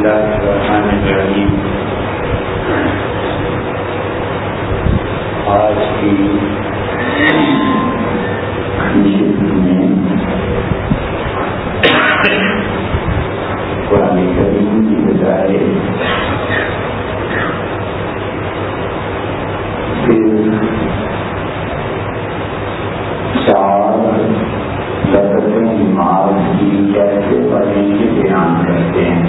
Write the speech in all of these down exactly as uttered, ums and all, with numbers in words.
اللہ الرحمن الرحیم. آج کی نشست میں قرآن کریم کی بجائے چار رکعتیں نماز کی کیسے پڑھنے کے بیان کرتے ہیں.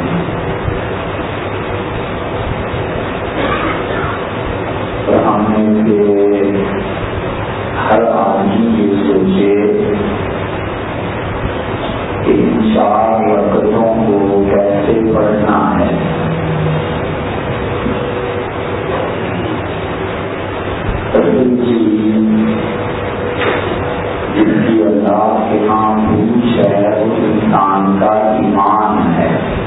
اور ہم نے سے ہر آدمی یہ سوچے کہ ان چار رکعتوں کو کیسے پڑھنا ہے. جس کی اللہ کے ہاں پوچھ ہے وہ انسان کا ایمان ہے.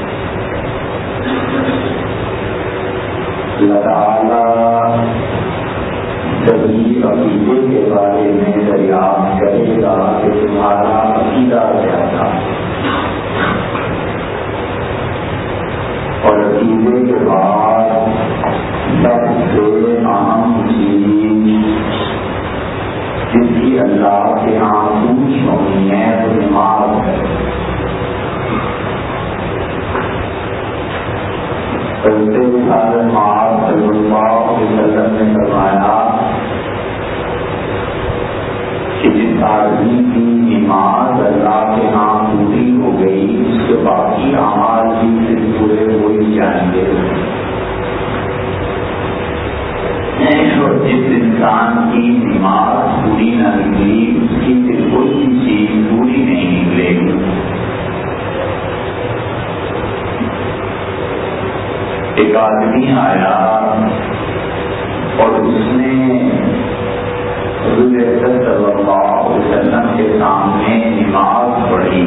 اللہ تعالیٰ کبھی عقیدے کے بارے میں دریافت کرے گا کہ تمہارا عقیدہ کیا تھا، اور عقیدے کے بعد سب سے اہم چیز جس کی اللہ کے یہاں پوچھ ہونی ہے وہ نماز ہے. حضرت معاذ صلی اللہ علیہ وسلم نے فرمایا کہ جس آدمی کی نماز اللہ کے یہاں پوری ہو گئی اس کے باقی اعمال بھی پھر پورے ہو ہی جائیں گے. اور جس انسان کی نماز پوری نہ نکلی اس کی پھر کوئی بھی چیز پوری نہیں نکلے گی. ایک آدمی آیا اور اس نے حضور اکرم صلی اللہ علیہ وسلم کے سامنے نماز پڑھی.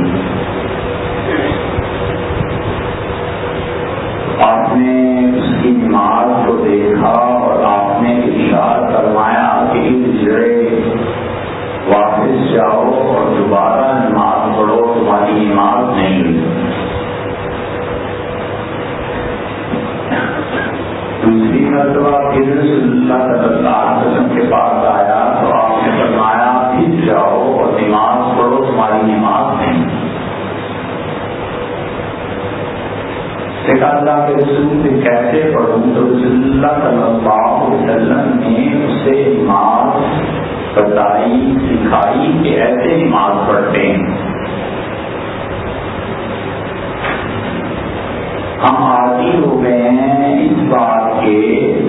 آپ نے اس کی نماز کو دیکھا اور آپ نے ارشاد فرمایا کہ ہجرے واپس جاؤ اور دوبارہ نماز پڑھو، تمہاری نماز نہیں ہوئی. دوسری مرتبہ پھر اللہ صلی اللہ علیہ وسلم کے پاس آیا تو آپ نے فرمایا پھر جاؤ اور نماز پڑھو، تمہاری نماز نہیں. اللہ کے رسول سے کیسے پڑھوں تو رسول اللہ صلی اللہ علیہ وسلم نے اسے نماز بتائی، سکھائی کہ ایسے نماز پڑھتے ہیں. ہم عادی ہو گئے ہیں اس بات کے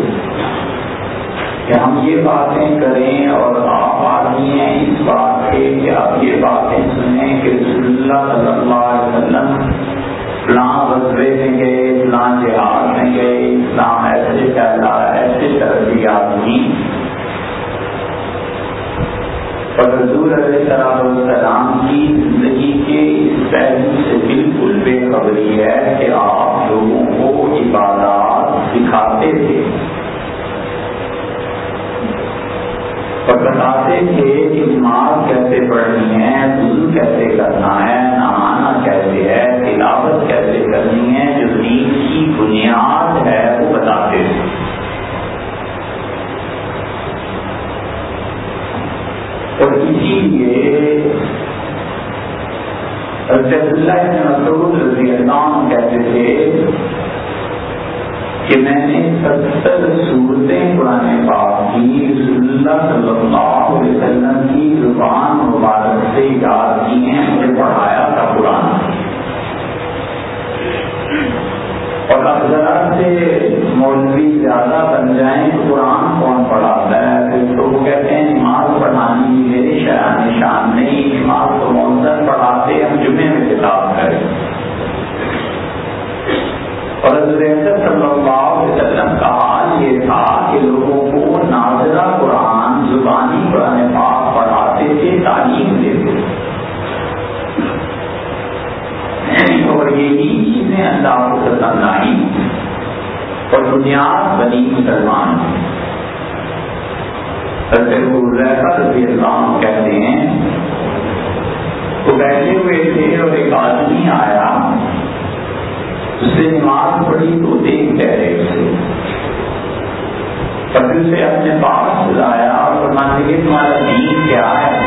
کہ ہم یہ باتیں کریں اور آپ عادی ہیں اس بات کے کہ آپ یہ باتیں سنیں کہ رسول اللہ صلی اللہ علیہ وسلم فلاں غزوے میں گئے، فلاں جہاد میں گئے، اسلام ایسے پھیلا، ایسے تربیات کی. اور حضور علیہ السلام کی زندگی کے اس پہلو سے بالکل بے خبری ہے کہ آپ لوگوں کو عبادات سکھاتے تھے اور بتاتے تھے کہ نماز کیسے پڑھنی ہے، وضو کیسے کرنا ہے، نہانا کیسے ہے، تلاوت کیسے کرنی ہے، جو دین کی بنیاد ہے وہ بتاتے تھے. اور اسی لیے حضرت عبداللہ بن مسعود رضی اللہ عنہ کہتے تھے کہ میں نے ستر صورتیں قرآن پاک کی رسول اللہ صلی اللہ علیہ وسلم کی زبان مبارک سے یاد کی ہیں، مجھے پڑھایا تھا قرآن. اور اب ذرا سے مولوی زیادہ بن جائیں تو قرآن کون پڑھاتا ہے؟ پھر تو وہ کہتے ہیں نماز پڑھانی میرے شان نشان نہیں، نماز تو مؤذن پڑھاتے، ہم جمعے میں کتاب کریں. اور حضرت صلی اللہ علیہ وسلم کا حال یہ تھا کہ لوگوں کو نازلہ قرآن زبانی قرآن پاک پڑھاتے تھے، تعلیم دیتے تھے. اور یہی چیزیں اللہ کو پسند آئی اور بنیاد بنی مسلمان. حضرت حذیفہ رضی اللہ عنہ کہتے ہیں وہ بیٹھے ہوئے تھے اور ایک آدمی آیا اس سے نماز پڑھی تو دیکھ کہہ رہے تھے، پھر اسے اپنے پاس بلایا اور فرمانے لگے تمہارا دین کیا ہے؟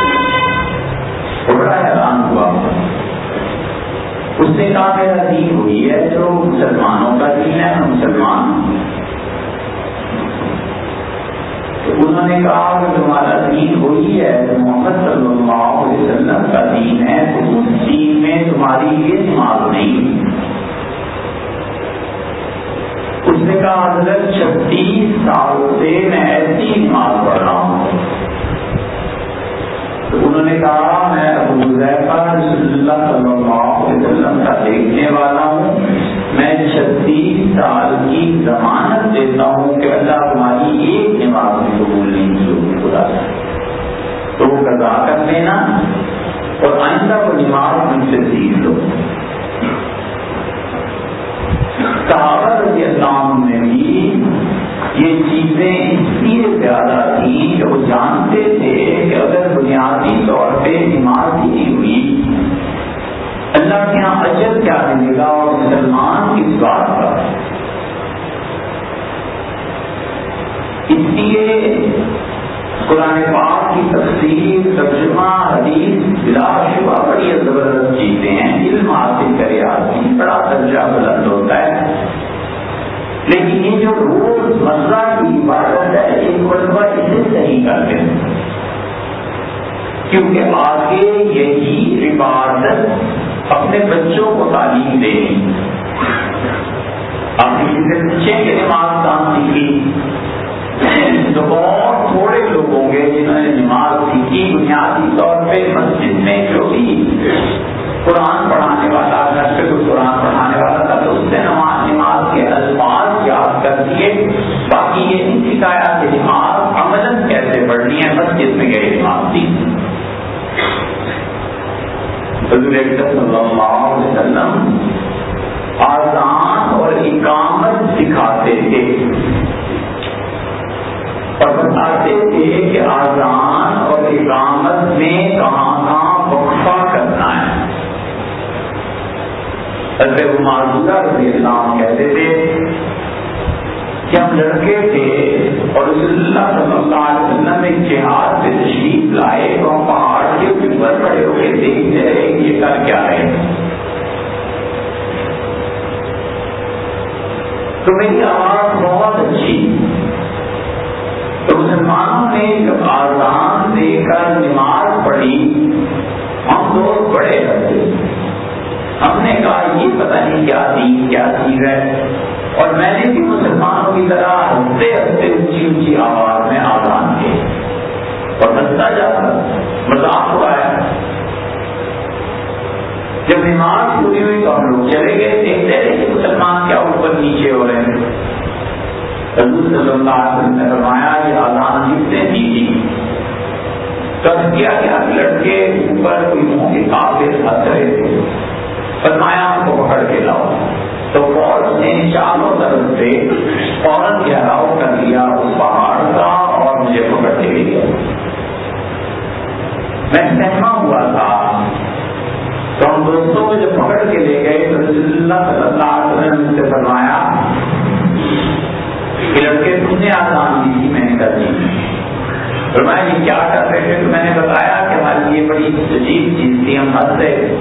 بڑا حیران ہوا۔ اس نے کہا میرا دین وہی ہے جو مسلمانوں کا دین ہے، میں مسلمان ہوں۔ تو انہوں نے کہا کہ تمہارا دین وہی ہے جو محمد صلی اللہ علیہ وسلم کا دین ہے، تو اس دین میں تمہاری یہ نماز نہیں۔ اس نے کہا حضرت چھتیس سال سے میں ایسی نماز پڑھ رہا ہوں۔ تو انہوں نے کہا میں ابو حذیفہ رسول اللہ صلی اللہ علیہ وسلم کا دیکھنے والا ہوں، میں چھتیس سال کی ضمانت دیتا ہوں کہ اللہ تمہاری ایک نماز میں قبول نہیں کی ہوگی خدا سے، تو وہ قضا کر لینا اور آئندہ وہ نماز مجھ سے سیکھ لو۔ صحابہ رضی اللہ عنہ میں بھی یہ چیزیں اس لیے زیادہ تھیں کہ وہ جانتے تھے کہ اگر بنیادی طور پہ نماز ہی ہوئی اللہ کے یہاں اجر کیا ملے گا اور مسلمان کس بات کا۔ اس لیے قرآن پاک کی تفسیر، ترجمہ، حدیث بلا شبہ بڑی زبردست چیزیں ہیں۔ علم حاصل کرے آدمی بڑا درجہ بلند ہوتا ہے، لیکن یہ جو روز مرہ کی عبادت ہے ایک مرتبہ اسے صحیح کر دیں، کیونکہ آگے یہی عبادت اپنے بچوں کو تعلیم دینی۔ آپ کسی سے پوچھیں کہ نماز کہاں سیکھی تو بہت تھوڑے لوگ ہوں گے جنہوں نے نماز سیکھی بنیادی طور پہ مسجد میں جو بھی قرآن پڑھانے والا گھر پہ کوئی قرآن پڑھانے والا تھا تو اس سے نماز نماز کے الفاظ یاد کر دیے، باقی یہ نہیں سکھایا کہ نماز عملاً کیسے پڑھنی ہے، مسجد میں گئے نماز دی۔ حضور اکرم صلی اللہ علیہ وسلم آذان اور اقامت سکھاتے تھے اور بتاتے تھے کہ آذان اور اقامت میں کہاں کہاں وقفہ کرنا ہے۔ حضرت معذورہ رضی اللہ عنہ کہتے تھے کہ ہم لڑکے تھے اور رسول اللہ صلی اللہ علیہ وسلم ایک جہاد سے تشریف لائے تو ہم پہاڑ کے اوپر کھڑے ہو کے دیکھتے رہے کہ یہ کر کیا رہے، تو میری آواز بہت اچھی، تو مسلمانوں نے جب آذان دے کر نماز پڑھی ہم دوست بڑے رہتے، ہم نے کہا یہ پتہ نہیں کیا دین کیا چیز ہے، اور میں نے بھی مسلمانوں کی طرح ہنستے ہنستے اونچی اونچی آواز میں آذان کی اور ہنستا جاتا، مذاق ہوا ہے۔ جب نماز پوری ہوئی تو ہم لوگ چلے گئے، دیکھتے رہے کہ مسلمان کیا اوپر نیچے ہو رہے ہیں۔ حضور صلی اللہ علیہ وسلم نے فرمایا یہ آذان جس نے دی تھی تب کیا کیا لڑکے اوپر کوئی منہ کے کافر ہنس رہے تھے، فرمایا ان کو پکڑ کے لاؤ، تو فوج نے چاروں طرف سے فوراً گھیراؤ کر لیا اس پہاڑ کا اور مجھے پکڑ کے لے گیا۔ میں سہما ہوا تھا تو ہم دوستوں کو جب پکڑ کے لے گئے تو رسول اللہ صلی اللہ علیہ وسلم نے سے فرمایا کہ لڑکے تم نے آزان دی تھی، میں نے کر دی۔ فرمایا یہ کیا کر رہے تھے؟ تو میں نے بتایا کہ ہماری یہ بڑی عجیب چیز تھی، ہم ہنس رہے تھے۔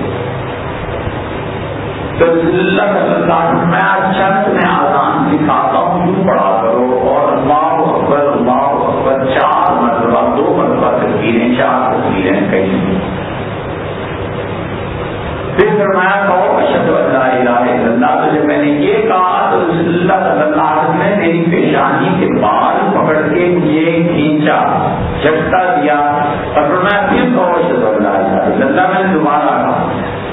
تو رسول اللہ صلی اللہ علیہ وسلم میں اچھا تمہیں آزان سکھاتا ہوں، تم پڑھا کرو، اور اللہ اکبر اللہ اکبر چار مرتبہ، دو مرتبہ تکبیریں، چار تکبیریں کہیں۔ پھر فرمایا کہو اشہد ان لا الہ الا اللہ۔ تو جب میں نے یہ کہا تو رسول اللہ صلی اللہ علیہ وسلم نے میری پیشانی کے بال پکڑ کے مجھے کھینچا، جھٹکا دیا اور فرمایا پھر کہو اشہد ان لا الہ الا اللہ۔ میں نے دوبارہ کہا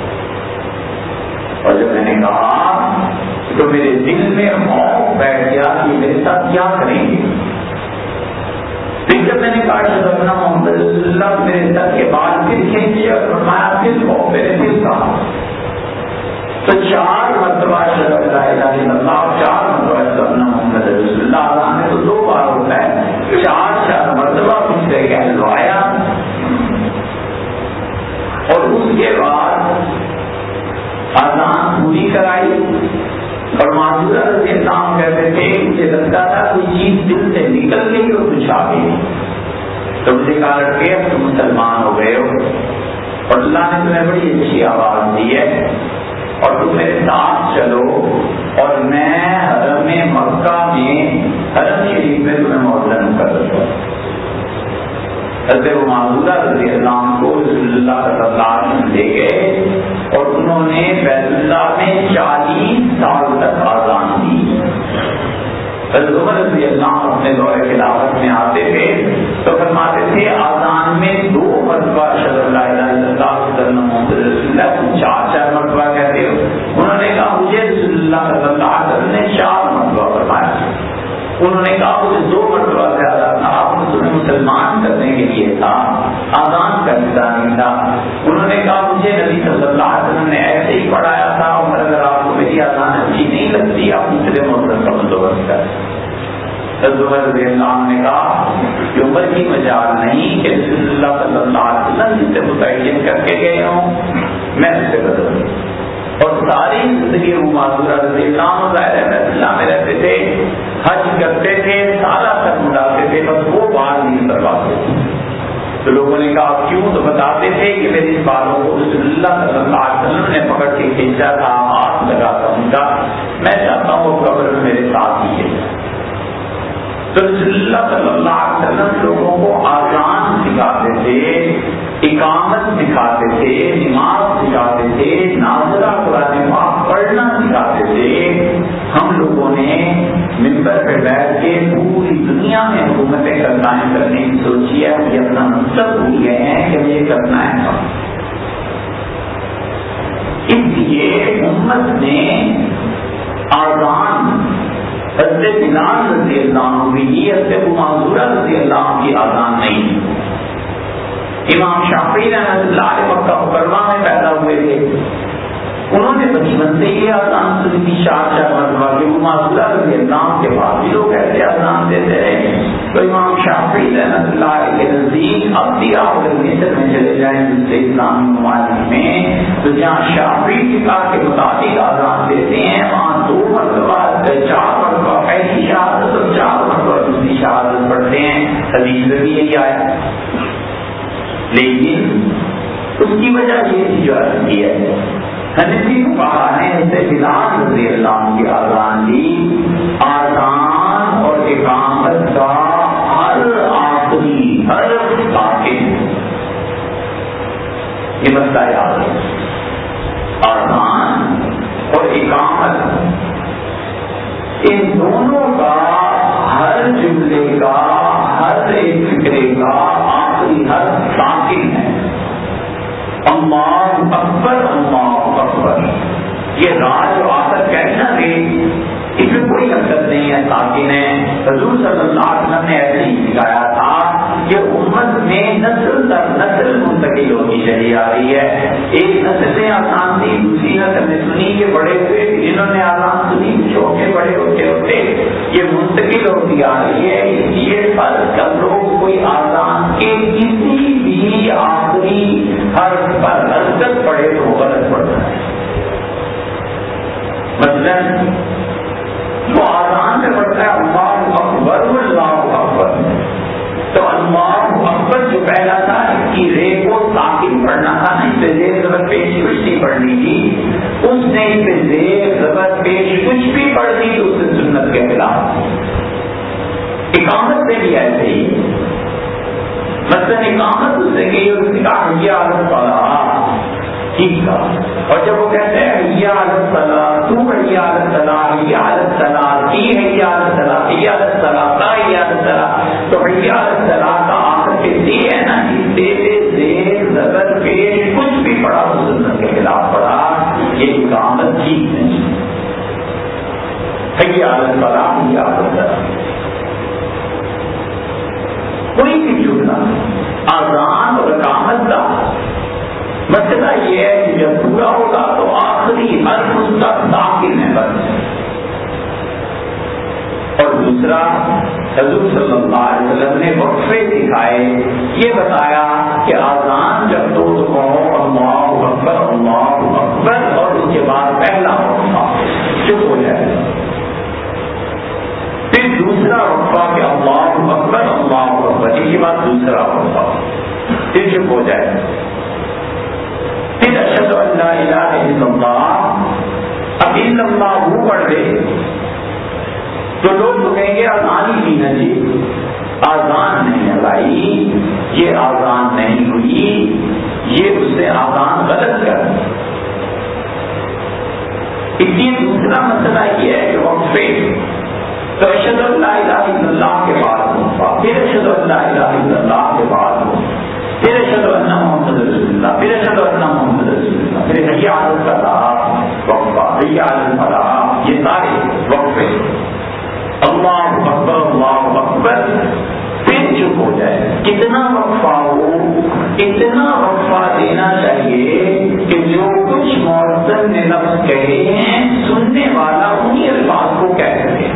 اور جب میں نے کہا تو میرے دل میں خوف بیٹھ گیا کہ میرے ساتھ کیا کریں گے۔ پھر جب میں نے کہا اشہد ان محمد رسول اللہ، میرے سر کے بال پھر کھینچے اور فرمایا پھر کہو، میں نے پھر کہا تو چار مرتبہ اشہد ان لا الہ الا اللہ، چار مرتبہ اشہد ان محمد رسول اللہ۔ آزان میں تو دو بار ہوتا ہے، چار چار مرتبہ مجھ سے کہلوایا اور اس کے بعد آزان معذوری کرائی. اور معذورہ رضی اللہ عنہ کہتے تھے مجھے لگتا تھا کوئی چیز دل سے نکل گئی اور کچھ آ گئی. تو مجھے کہا لڑکے اب تم مسلمان ہو گئے ہو اور اللہ نے تمہیں بڑی اچھی آواز دی ہے اور تم میرے ساتھ چلو اور میں حرم مکہ میں حرم شریف میں تمہیں مؤذن کر دوں. حضرت معذورہ رضی اللہ عنہ کو رسول اللہ صلی اللہ علیہ وسلم لے گئے اور انہوں نے بیت اللہ میں چالیس سال تک اذان دی. حضرت عمر رضی اللہ عنہ اپنے دور خلافت میں آتے تھے تو فرماتے تھے اذان میں دو مرتبہ اشہد ان لا الہ الا اللہ وحدہ محمد رسول اللہ، چار چار مرتبہ کہتے ہو. انہوں نے کہا مجھے رسول اللہ صلی اللہ علیہ وسلم نے چار مرتبہ فرمایا. انہوں نے کہا مجھے دو مرتبہ زیادہ تھا، آپ نے تمہیں مسلمان کرنے کے لیے تھا، آزان کا حصہ نہیں تھا. انہوں نے کہا مجھے نبی صلی اللہ علیہ وسلم نے ایسے ہی پڑھایا تھا اور اگر آپ کو میری آزان اچھی نہیں لگتی آپ دوسرے محرم کا بندوبست کریں. عمر رضی اللہ عنہ نے کہا کہ عمر کی مجال نہیں کہ رسول اللہ صلی اللہ علیہ وسلم جس سے متعین کر کے گئے ہوں میں اس سے بدلوں. اور ساری زندگی وہ معذورہ رضی اللہ عنہ ظاہر بیت اللہ میں رہتے تھے، حج کرتے تھے، سالہ تک مڈاتے تھے، بس وہ بال نہیں کرواتے تھے. تو لوگوں نے کہا کیوں؟ تو بتاتے تھے کہ میری اس بالوں کو رسول اللہ صلی اللہ علیہ وسلم نے پکڑ کے کھینچا تھا، ہاتھ لگا تھا ان کا، میں چاہتا ہوں وہ قبر میں میرے ساتھ ہی ہے. تو رسول اللہ صلی اللہ علیہ وسلم لوگوں کو آزان سکھاتے تھے، اقامت سکھاتے تھے، نماز سکھاتے تھے، نازلہ قرآن پاک پڑھنا سکھاتے تھے. ہم لوگوں نے ممبر پہ بیٹھ کے پوری دنیا میں حکومتیں قائم کرنے کی سوچی ہے. یہ اپنا مقصد بھول گئے ہیں کہ یہ کرنا ہے. اس لیے امت نے آزان حضرت بلال رضی اللہ عنہ بھی، حضرت معذورہ رضی اللہ عنہ کی آزان نہیں. امام شافعی رحمۃ اللہ علیہ مکہ مکرمہ میں پیدا ہوئے تھے، انہوں نے بچپن سے یہ آزان سنی تھی چار چار مرتبہ کہ وہ معذورہ رضی اللہ عنہ کے بعد بھی لوگ ایسے آزان دیتے رہے. تو امام شافعی رحمۃ اللہ علیہ کے نزدیک اب بھی آپ اگر مصر میں چلے جائیں دوسرے اسلامی ممالک میں تو جہاں شافعی فقہ کے مطابق آزان دیتے ہیں وہاں دو مرتبہ چار مرتبہ پہلی شہادت اور چار مرتبہ دوسری شہادت پڑھتے ہیں. حدیث میں بھی یہی آیا. لیکن اس کی وجہ یہ تھی جو عرض کی ہے حنفی فقہا نے اسے بلال رضی اللہ عنہ کی آزان دی. آزان اور اقامت کا ہر آخری ہر ساکن یہ مسئلہ یاد ہے. آزان اور اقامت ان دونوں کا ہر جملے کا ہر ایک فکرے کا آخری ہر ساکن ہے اللہ اکبر اللہ اکبر. یہ راج جو آ کر کہنا دے اس میں کوئی حقیقت نہیں ہے، ساکن ہے. حضور صلی اللہ علیہ وسلم نے ایسے ہی سکھایا تھا کہ امت میں نسل در نسل منتقل ہوتی چلی آ رہی ہے. ایک نسل نے آسان تھی، دوسری نسل نے سنی کے بڑے ہوئے، جنہوں نے آسان سنی چھوٹے بڑے ہوتے ہوتے یہ منتقل ہوتی آ رہی ہے. اس لیے فرض کر لوگ کوئی آسان کے کسی بھی آخری حرف پر حرکت پڑے تو غلط پڑتا ہے. مثلاً وہ آسان سے پڑھتا ہے اللہ اکبر اللہ اکبر، تو اللہ اکبر جو پہلا تھا اس کی رے کو ساکن پڑھنا تھا نا، اس پہ زیر زبر پیش کچھ نہیں پڑھنی تھی. اس نے اس پہ زیر زبر پیش کچھ بھی پڑھ دی تو اس سے سنت کے خلاف. اقامت سے بھی ایسے ہی مثلا اقامت اس نے کہی اور اس نے کہا حیا علی الصلاۃ، ٹھیک تھا. اور جب وہ کہتے ہیں حیا علی الصلاۃ، تو حیا علی الصلاۃ، حیا علی الصلاۃ، کی حیا علی الصلاۃ، حیا علی الصلاۃ، کا حیا علی الصلاۃ، تو حیا علی الصلاۃ کا آخر کے سی ہے نا، اس سے زیر زبر پیش کچھ بھی پڑھا تو سنت کے خلاف پڑھا. یہ اقامت ٹھیک نہیں. حیا علی الصلاۃ، حیا علی الصلاۃ کوئی بھی جملہ آزان اور اقامت کا مسئلہ یہ ہے کہ جب پورا ہوگا تو آخری حرف اس کا ساکن ہے بس. اور دوسرا حضور صلی اللہ علیہ وسلم نے وقفے سکھائے، یہ بتایا کہ آزان جب دو تو کہو اللہ اکبر اللہ اکبر اور اس کے بعد پہلا اس کے بعد دوسرا وقفہ، پھر چپ ہو جائے، پھر اشہد ان لا الہ الا اللہ، اب الا اللہ وہ پڑھ دے تو لوگ تو کہیں گے آزان ہی کی نا جی، آزان نہیں ہے بھائی، یہ آزان نہیں ہوئی، یہ اس نے آزان غلط کر دی۔ اس لیے دوسرا مسئلہ یہ ہے کہ وقفے تو اشہد ان لا الہ الا اللہ کے بعد وقفہ، پھر اشہد ان لا الہ الا اللہ کے بعد وقفہ، پھر اشہد ان محمد رسول اللہ، پھر اشہد ان محمد رسول اللہ، پھر حی علی الصلاۃ وقفہ، حی علی الفلاح، یہ سارے وقفے، اللہ اکبر اللہ اکبر، پھر چپ ہو جائے۔ کتنا وقفہ ہو، اتنا وقفہ دینا چاہیے کہ جو کچھ مؤذن نے لفظ کہے ہیں سننے والا انہی الفاظ کو کہہ سکے،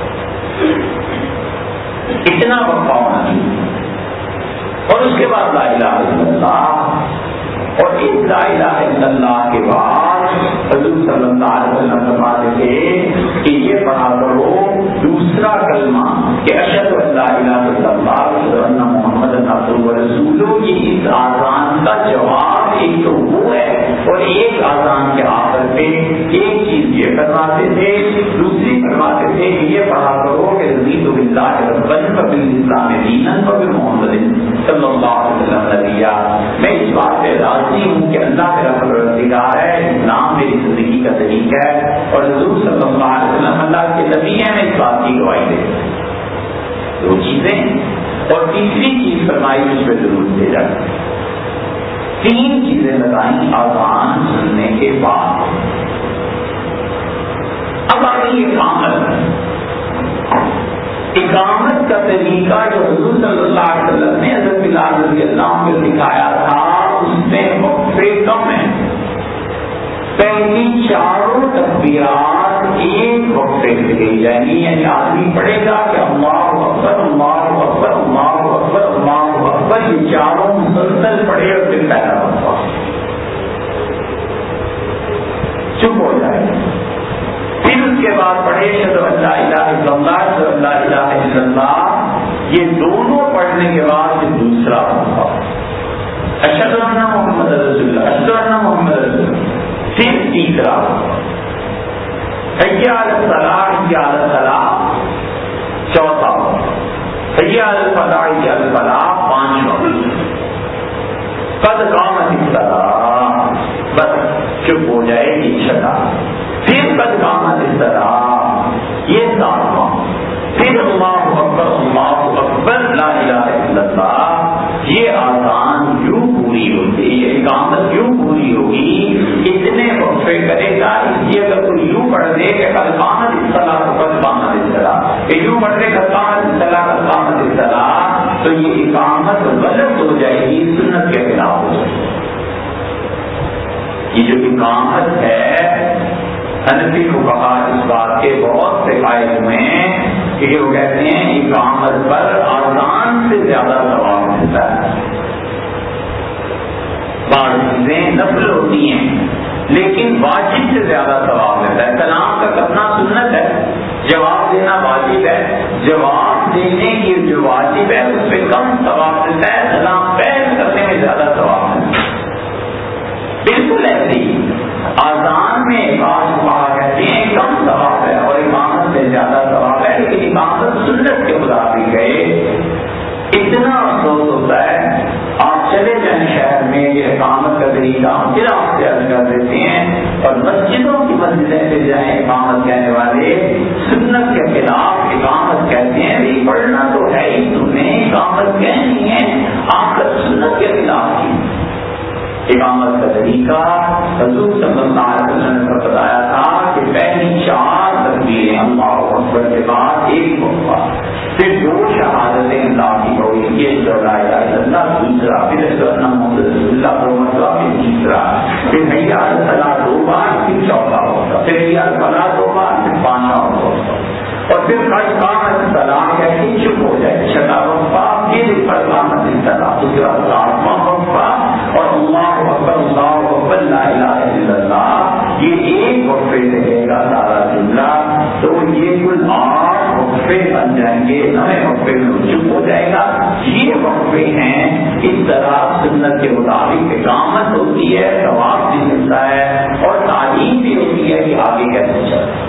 اتنا وقفہ ہونا چاہیے۔ اور اس کے بعد لا الہ الا اللہ، اور اس لا الہ الا اللہ کے بعد حضور صلی اللہ علیہ وسلم فرماتے تھے کہ یہ پڑھا کرو دوسرا کلمہ کہ اشہد ان لا الہ الا اللہ واشہد ان محمدًا عبدہ ورسولہ۔ یہ اس آذان کا جواب ایک تو وہ ہے، اور ایک آذان کے آخر پہ ایک چیز یہ فرماتے تھے، دوسری فرماتے تھے کہ یہ پڑھا کرو کہ رضیت باللہ ربًا وبالاسلام دینا وبمحمد صلی اللہ علیہ وسلم نبیا۔ میں اس بات پہ راضی ہوں کہ اللہ میرا پروردگار ہے، اسلام میری زندگی کا طریقہ ہے، اور حضور صلی اللہ علیہ وسلم اللہ کے نبی ہیں، میں اس بات کی گواہی دیتا ہوں۔ دو چیزیں، اور تیسری چیز فرمائی اس پہ ضرور دے جائے۔ تین چیزیں بتائیں آذان سننے کے بعد۔ اب آ گئی اقامت۔ اقامت کا طریقہ جو حضور صلی اللہ علیہ وسلم نے حضرت بلال رضی اللہ عنہ کو دکھایا تھا اس میں وقفے کم ہیں۔ پہلی چاروں تکبیرات ایک وقفے سے گئی جائیں گی، یعنی آدمی پڑھے گا کہ اللہ اکبر اللہ اکبر اللہ اکبر اللہ اکبر، یہ چاروں مسلسل پڑھے اور پھر پہلا وقفہ چپ ہو جائے، پھر اس کے بعد پڑھے اشہد ان لا الہ الا اللہ اشہد ان لا الہ الا اللہ، یہ دونوں پڑھنے کے بعد پھر دوسرا وقفہ اشہد ان محمد رسول اللہ اشہد ان محمد رسول اللہ، پھر تیسرا حی علی الصلاۃ حی علی الصلاۃ، چوتھا حی علی الفلاح حی علی الفلاح، پانچواں قد قامت الصلاۃ، بس چپ ہو جائے گی چھٹا، پھر قد قامت الصلاۃ یہ ساتواں، پھر اللہ اکبر اللہ اکبر لا الہ الا اللہ، یہ آذان یوں پوری ہوتی ہے، یہ اقامت یوں پوری ہوگی، اتنے وقفے کرے گا۔ اس لیے اگر کوئی یوں پڑھ دے کہ قد قامت الصلاۃ قد قامت الصلاۃ، کہ یوں پڑھ دے قد قامت الصلاۃ قد قامت الصلاۃ، تو یہ اقامت غلط ہو جائے گی، سنت کے خلاف ہو جائے گی۔ یہ جو اقامت ہے حنفی فقہا اس بات کے بہت سے قائل ہوئے ہیں کہ وہ کہتے ہیں اقامت پر آذان سے زیادہ ثواب ملتا ہے۔ بعض چیزیں نفل ہوتی ہیں لیکن واجب سے زیادہ ثواب ملتا ہے۔ کلام کا کرنا سنت ہے، جواب دینا واجب ہے، جواب دینے کی جو واجب ہے اس پہ کم ثواب ملتا ہے، سلام پیش کرنے میں زیادہ ثواب ملتا ہے۔ بالکل ایسے ہی آذان میں بعض فقہا کہتے ہیں کم ثواب ہے اور اقامت میں زیادہ ثواب ہے، لیکن اقامت سنت کے مطابق ہے۔ اتنا افسوس ہوتا ہے آپ چلے جائیں شہر میں یہ اقامت کا طریقہ پھر آپ سے عرض کر دیتے ہیں، اور مسجدوں کی مسجدیں پہ جائیں اقامت کہنے والے سنت کے خلاف اقامت کہتے ہیں، بھی پڑھنا تو ہے ہی، تم نے اقامت کہنی ہے، آپ کا سنت کے خلاف کی۔ اقامت کا طریقہ حضور صلی اللہ علیہ وسلم نے بتایا تھا کہ پہلی چار تکبیریں اللہ اکبر کے بعد ایک وقفہ، پھر دو شہادتیں اللہ کی توحید لا الہ الا اللہ، دوسرا پھر اشہد ان محمد رسول اللہ دو مرتبہ، پھر تیسرا، پھر حی علی الصلاۃ دو بار، پھر چوتھا وقفہ، پھر حی علی الفلاح دو بار، پھر پانچواں وقفہ، اور پھر قد قامت الصلاۃ کہہ کے چپ ہو جائے، چھٹا وقفہ، پھر قد قامت الصلاۃ، اس کے بعد ساتواں وقفہ، اور اللہ اکبر اللہ اکبر لا الہ الا اللہ، یہ ایک وقفے رہے گا سارا جملہ۔ تو یہ کل آٹھ وقفے بن جائیں گے، نئے وقفے میں رجوع ہو جائے گا. یہ وقفے ہیں. اس طرح سنت کے مطابق اقامت ہوتی ہے، ثواب بھی ملتا ہے اور تعلیم بھی ہوتی ہے کہ آگے کیسے چلے.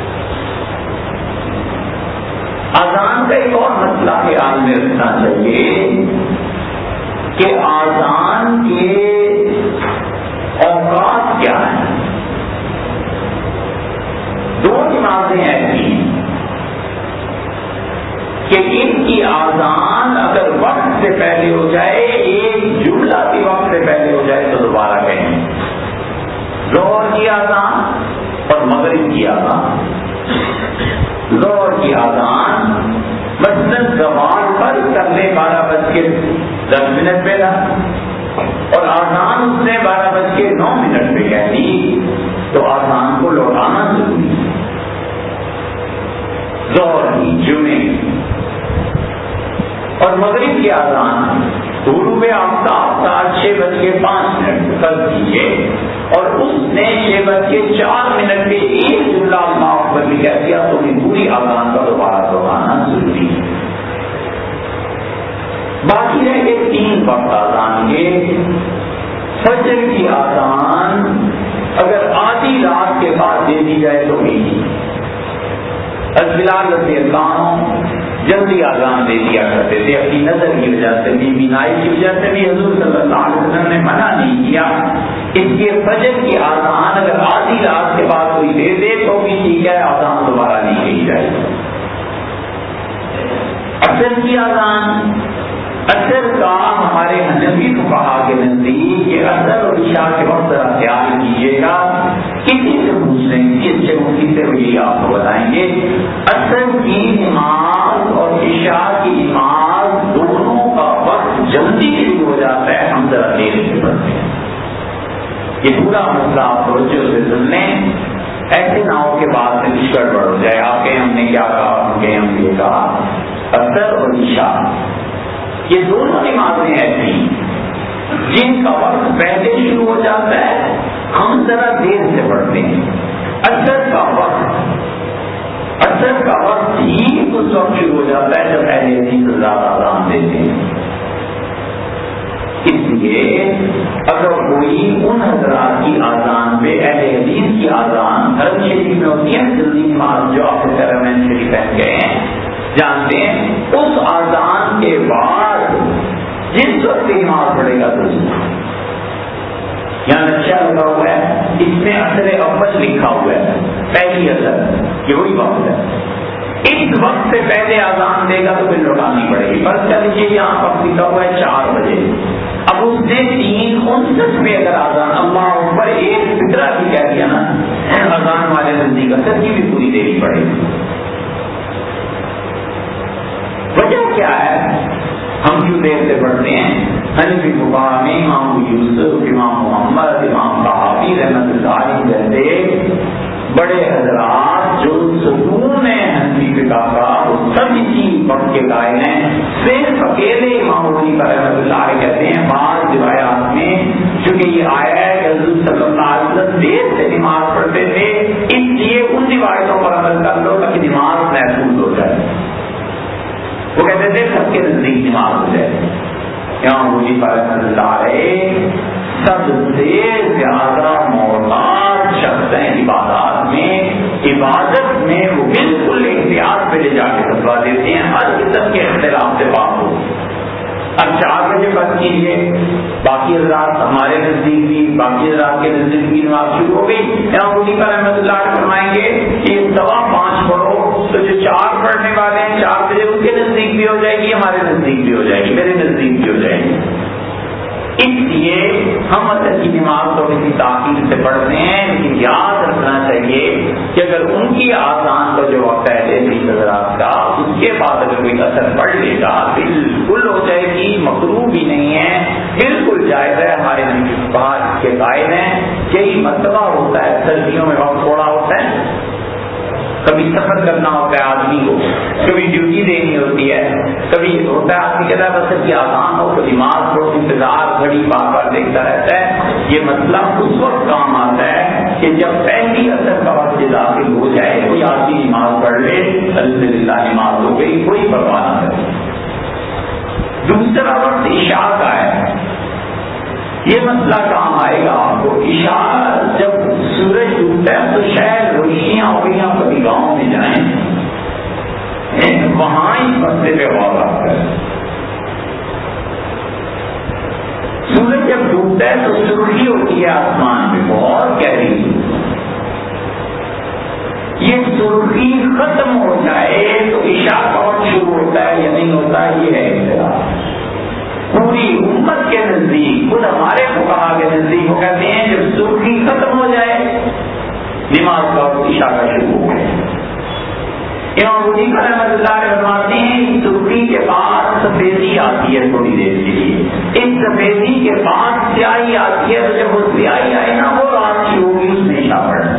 آزان کا ایک اور مسئلہ خیال میں رکھنا چاہیے کہ آزان کے اوقات کیا ہیں. دو نمازیں ایسی ہیں کہ ان کی آزان اگر وقت سے پہلے ہو جائے، ایک جملہ بھی وقت سے پہلے ہو جائے تو دوبارہ کہیں. ظہر کی آزان اور مغرب کی آزان. ظہر کی آزان مثلاً زوال پر کر لے بارہ بج کے دس منٹ پہ تھا اور آزان اس نے بارہ بج کے نو منٹ پہ کہہ دی تو آزان کو لوٹانا ضروری ہے. ظہر کی، جمعے اور مغرب کی آزان غروب آفتاب ساڑھے چھ بج کے پانچ منٹ کر دیجیے اور اس نے چھ بج کے چار منٹ پہ ایک جملہ اللہ اکبر بھی کہہ دیا تو پوری آزان کا دوبارہ دوہرانا ضروری ہے. باقی ہے کہ تین وقت آزان کے. فجر کی آزان اگر آدھی رات کے بعد دے دی جائے تو بھی بلال رضی اللہ عنہ جلدی آزان دے دیا کرتے تھے اپنی نظر کی وجہ سے، بی بینائی کی وجہ سے بھی حضور صلی اللہ علیہ وسلم نے منع نہیں کیا. اس لیے فجر کی آزان اگر آدھی رات کے بعد کوئی دے دے تو بھی ٹھیک ہے، آزان دوبارہ نہیں دی جائے. عصر کی آزان، عصر کا ہمارے حنفی فقہا کے نزدیک یہ عصر اور عشاء کے وقت ذرا خیال کیجیے گا. کسی سے پوچھ لیں گے، اس سے مفتی سے وہی آپ کو بتائیں گے. عصر کی نماز اور عشاء کی نماز دونوں کا وقت جلدی شروع ہو جاتا ہے، ہم ذرا دیر سے پڑھتے ہیں. یہ پورا مسئلہ آپ توجہ سے سن لیں، ایسے نہ ہو کے بعد سے کچھ گڑبڑ ہو جائے. آپ کے ہم نے کیا کہا، ہم کے ہم یہ کہا. عصر اور عشاء یہ دونوں نمازیں ایسی جن کا وقت پہلے شروع ہو جاتا ہے، ہم ذرا دیر سے پڑھتے ہیں. عصر کا وقت عصر کا وقت ہی اس وقت شروع ہو جاتا ہے جب اہل حدیث زیادہ آزان دیتے ہیں. اس لیے اگر کوئی ان حضرات کی آزان پہ اہل حدیث کی آزان حرم شریف میں ہوتی ہے، جلدی نماز جو آپ حرمین شریف پہن گئے ہیں جانتے ہیں، اس آزان کے بعد جس وقت نماز پڑھے گا تو یہاں نقشہ لگا ہوا ہے، اس میں عصر اول لکھا ہوا ہے، پہلی عصر، یہ وہی وقت ہے. اس وقت سے پہلے آزان دے گا تو پھر لوٹانی پڑے گی. فرض کر لیجیے یہاں وقت لکھا ہوا ہے چار بجے. اب اس نے تین انسٹھ میں اگر آزان اللہ اوپر ایک فطرہ بھی کہہ دیا نا، آزان والے نزدیک عصر کی بھی پوری دینی پڑے گی. وجہ کیا ہے؟ ہم کیوں دیر سے پڑھتے ہیں؟ حنفی فقہا میں امام یوسف، امام محمد، امام طحاوی رحمۃ اللہ علیہ جیسے بڑے حضرات جو ستون ہیں حنفی فقہ کا، وہ سب اسی وقت کے قائل ہیں. صرف اکیلے امام حنیفہ رحمۃ اللہ علیہ کہتے ہیں بعض روایات میں چونکہ یہ آیا ہے کہ حضور صلی اللہ علیہ وسلم دیر سے نماز پڑھتے تھے، اس لیے ان روایتوں پر عمل کر لو تاکہ نماز محفوظ ہو جائے. وہ کہتے تھے سب کے نزدیک نماز ہو جائے. امام حنیفہ رحمۃ اللہ علیہ سب سے زیادہ محتاط شخص ہیں عبادات میں. عبادت میں وہ بالکل احتیاط پہ لے جا کے فتوا دیتے ہیں، ہر قسم کے اختلاف سے پاک ہو. اب چار بجے بند کیجیے، باقی حضرات ہمارے نزدیک بھی باقی حضرات کے نزدیک بھی نماز شروع ہو گئی. امام حنیفہ رحمۃ اللہ علیہ فرمائیں گے کہ سوا پانچ پڑھو تو جو چار پڑھنے والے ہیں چار بجے ان کے نزدیک بھی ہو جائے گی، ہمارے نزدیک بھی ہو جائے گی، میرے نزدیک بھی ہو جائے گی. اس لیے ہم عصر کی نماز تھوڑی سی تاخیر سے پڑھتے ہیں، لیکن یاد رکھنا چاہیے کہ اگر ان کی آزان کا جو وقت ہے حضرات کا، اس کے بعد اگر کوئی اثر پڑھ لے گا بالکل ہو جائے گی، مکروہ بھی نہیں ہے، بالکل جائز ہے. ہمارے بات کے قائل ہیں یہی مرتبہ ہوتا ہے، سردیوں میں وقت تھوڑا ہوتا ہے، کبھی سفر کرنا ہوتا ہے آدمی کو، کبھی ڈیوٹی دینی ہوتی ہے، کبھی ہوتا ہے آدمی کہتا ہے بس کی آسان ہو تو دماغ کو انتظار گھڑی بار بار دیکھتا رہتا ہے. یہ مسئلہ اس وقت کام آتا ہے کہ جب پہلی اثر کا وقت داخل ہو جائے کوئی آدمی نماز پڑھ لے الحمدللہ نماز ہو گئی کوئی پرواہ نہ کرے. دوسرا وقت عشاء کا ہے. یہ مسئلہ کام آئے گا آپ کو. عشاء جب سورج ڈوبتا ہے تو شاید روشنیاں ہوئیاں کبھی گاؤں میں جائیں وہاں اس مسئلے پہ غور کریں. سورج جب ڈوبتا ہے تو سرخی ہوتی ہے آسمان میں بہت گہری. یہ سرخی ختم ہو جائے تو عشاء کا وقت شروع ہوتا ہے یا نہیں ہوتا یہ ہے اختلاف. پوری امت کے نزدیک خود ہمارے فقہا کے نزدیک وہ کہتے ہیں جب سرخی ختم ہو جائے نماز کا وقت عشاء کا شروع ہو گیا. امام ابو حنیفہ رحمۃ اللہ علیہ فرماتے ہیں سرخی کے بعد سفیدی آتی ہے تھوڑی دیر کے لیے. اس سفیدی کے بعد سیاہی آتی ہے تو جب وہ سیاہی آئے نا وہ رات کی ہوگی اس میں عشاء پڑھنا.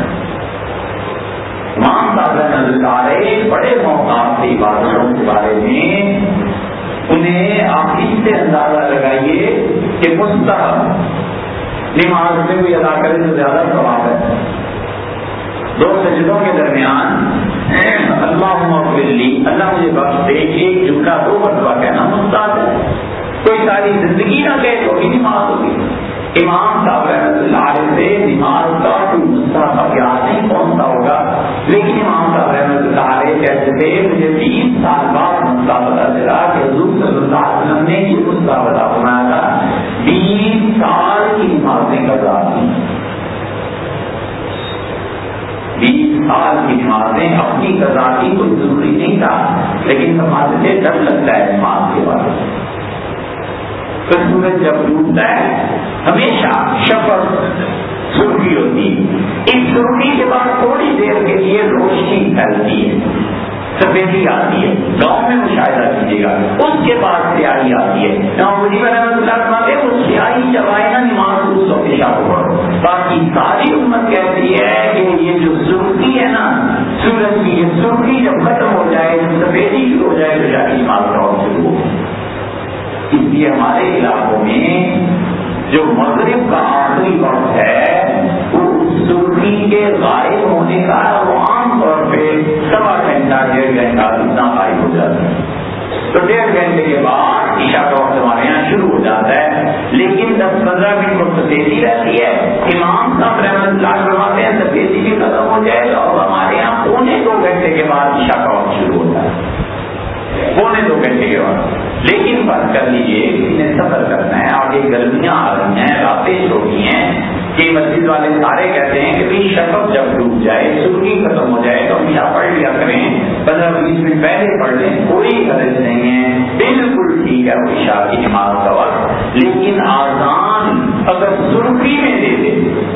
امام صاحب رحمۃ اللہ علیہ بڑے موقعات سے عبادتوں کے بارے میں انہیں آپ اس سے اندازہ لگائیے کہ مستحب نماز میں کوئی ادا کرے تو زیادہ ثواب ہے. دو سجدوں کے درمیان اللہم اغفر لی اللہ مجھے بخش دے ایک جملہ دو مرتبہ کہنا مستحب ہے. کوئی ساری زندگی نہ کہے تو بھی نماز ہوگی. امام صاحب رحمۃ اللہ علیہ سے نماز کا کوئی مستحب یاد نہیں کون سا ہوگا لیکن امام صاحب رحمۃ اللہ علیہ کہتے تھے مجھے بیس سال بعد مسئلہ پتا چلا کہ حضور صلی اللہ علیہ وسلم نے یہ مسئلہ پتا فرمایا تھا بیس سال کی نمازیں قضا تھیں. بیس سال کی نمازیں اپنی قضا کی کوئی ضروری نہیں تھا لیکن سماج سے ڈر لگتا ہے نماز کے بارے میں. تو سورج جب ڈوبتا ہے ہمیشہ شفق سرخی ہوتی ہے. اس سرخی کے بعد تھوڑی دیر کے لیے روشنی پھیلتی ہے سفیدی آتی ہے. گاؤں میں مشاہدہ کیجیے گا. اس کے بعد سیاہی آتی ہے. امام ابو حنیفہ رحمۃ اللہ فرماتے ہیں وہ سیاہی جب آئے نا نماز اس وقت عشاء کو پڑھو. باقی ساری امت کہتی ہے کہ یہ جو سرخی ہے نا سورج کی یہ سرخی جب ختم ہو جائے جب سفیدی شروع ہو جائے تو شاہی نماز کا وقت شروع ہو. اس لیے ہمارے علاقوں میں جو مغرب کا آخری وقت ہے وہ سرخی کے غائب ہونے کا وہ عام طور پہ سوا گھنٹہ ڈیڑھ گھنٹہ اتنا غائب ہو جاتا ہے. تو ڈیڑھ گھنٹے کے بعد عشاء کا وقت ہمارے یہاں شروع ہو جاتا ہے لیکن دس پندرہ منٹ وقت سفیدی رہتی ہے. امام صاحب رحمۃ اللہ فرماتے ہیں سفیدی بھی ختم ہو جائے گا اور ہمارے یہاں پونے دو گھنٹے کے بعد عشاء کا وقت شروع ہوتا ہے. پونے دو گھنٹے کے بعد. لیکن بات کر لیجیے انہیں سفر کرنا ہے آگے گرمیاں آ رہی ہیں راتیں چھوٹی ہیں کہ مسجد والے سارے کہتے ہیں کہ بھائی شفق جب ڈوب جائے سرخی ختم ہو جائے تو عشاء پڑھ لیا کریں پندرہ بیس منٹ پہلے پڑھ لیں کوئی غرض نہیں ہے بالکل ٹھیک ہے وہ عشاء کی نماز کا وقت. لیکن آذان اگر سرخی میں دے دے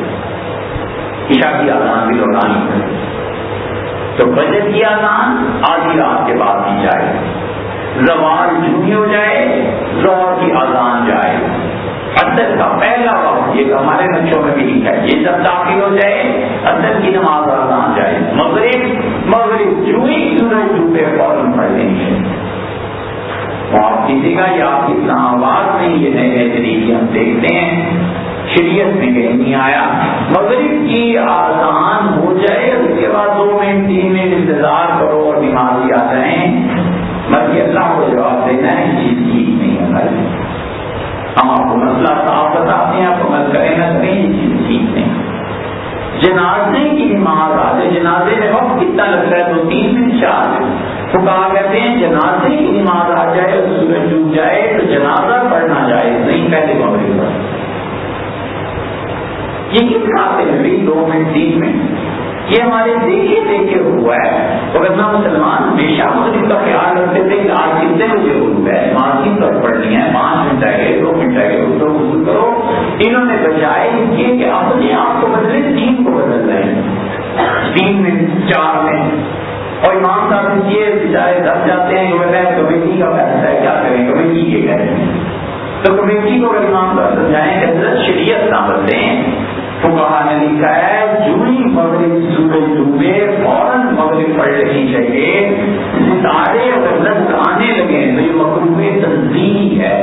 عشاء کی آذان بھی لوٹانی پڑے تو بجٹ کی آذان آدھی رات کے بعد دی جائے. زوال جھوٹی ہو جائے ظہر کی آذان جائے. اثر کا پہلا وقت یہ ہمارے بچوں میں بھی لکھا ہے یہ جب داخل ہو جائے اثر کی نماز آذان جائے. مغرب مغرب جوئی سورج ڈوبے فوراً پڑھ لیں گے. آپ کسی کا یا آپ کی اسلام آباد میں یہ نئے نئے طریقے ہم دیکھتے ہیں شریعت میں کہیں نہیں آیا. مغرب کی آذان ہو جائے اس کے بعد دو منٹ تین منٹ انتظار کرو اور نمازی آ جائیں. بلکہ اللہ کو جواب دینا ہے یہ چیز ٹھیک نہیں ہے بھائی. ہم آپ کو مسئلہ صاف بتاتے ہیں آپ عمل کریں نہ کریں یہ چیز ٹھیک نہیں. جنازے کی نماز آ جائے جنازے میں وقت کتنا لگتا ہے دو تین دن چار تو کہا کہتے ہیں جنازے کی نماز آ جائے اور سورج ڈوب جائے تو جنازہ پڑھنا جائے نہیں پہلے مغرب پر. یہ کس کھاتے ہیں بھائی دو منٹ تین منٹ یہ ہمارے دیکھے دیکھے ہوا ہے. ورنہ مسلمان ہمیشہ مغرب کا خیال رکھتے تھے کہ آج کتنے بجے غروب ہے نماز کی طرف پڑھنی ہے پانچ منٹ آئے گئے دو منٹ آئے گئے تو غسل کرو. انہوں نے بجائے اس کے کہ اپنے آپ کو بدلے تین کو بدل رہے ہیں تین منٹ چار منٹ. اور امام صاحب یہ بجائے دب جاتے ہیں کمیٹی کا فیصلہ ہے کیا کریں کمیٹی کے کہتے ہیں تو کمیٹی کو اگر امام صاحب سمجھائیں کہ حضرت شریعت نہ بدلیں فقہا نے لکھا ہے جوئی مغرب سورج ڈوبے فوراً مغرب پڑھ لینی چاہیے. ستارے اگر نظر آنے لگے تو یہ مغرب تنزیل ہے.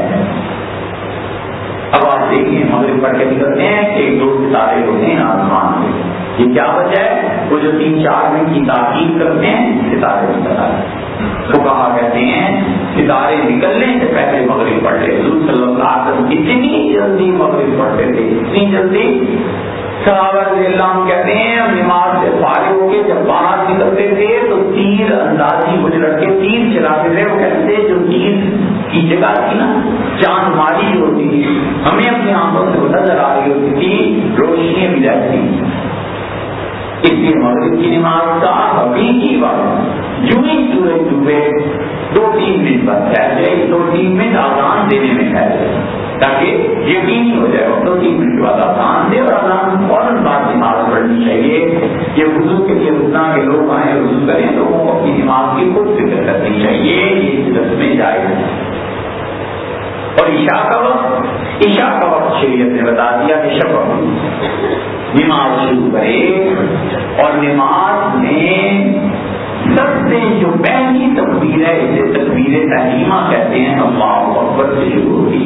اب آپ دیکھیں مغرب پڑھ کے نکلتے ہیں ایک دو ستارے ہوتے ہیں آسمان میں یہ کیا وجہ ہے؟ وہ جو تین چار منٹ کی تاخیر کرتے ہیں ستارے نکل آتے تو کہا کہتے ہیں ستارے نکلنے سے پہلے مغرب پڑھ لے. حضور صلی اللہ علیہ وسلم اتنی جلدی مغرب پڑھتے تھے، اتنی جلدی. صحابہ رضی اللہ عنہ کہتے ہیں ہم نماز سے فارغ ہو کے جب باہر نکلتے تھے تو تیر اندازی مجھے لڑکے تیر چلاتے تھے. وہ کہتے جو تیر کی جگہ تھی نا چاند ماری ہوتی تھی، ہمیں اپنی آنکھوں سے نظر آ رہی ہوتی تھی، روشنیاں بھی رہتی. اس لیے مغرب کی نماز کا حقیقی وقت جو ہی سورج ڈوبے دو تین منٹ بعد ٹھہرے، دو تین منٹ آزان دینے میں ٹھہرے تاکہ یقینی ہو جائے. دو تین منٹ بعد آزان دے اور آزان فوراً بعد نماز پڑھنی چاہیے. یہ وضو کے لیے رکنا کے لوگ آئیں وضو کریں تو وہ اپنی نماز کی خود فکر کرنی چاہیے. یہ جس میں جائے. اور عشاء کا وقت عشاء کا وقت شریعت نے بتا دیا کہ شفق نماز شروع کرے اور نماز میں سب سے جو پہلی تکبیر ہے اسے تکبیر تحریمہ کہتے ہیں. اللہ اکبر سے شروع ہوتی.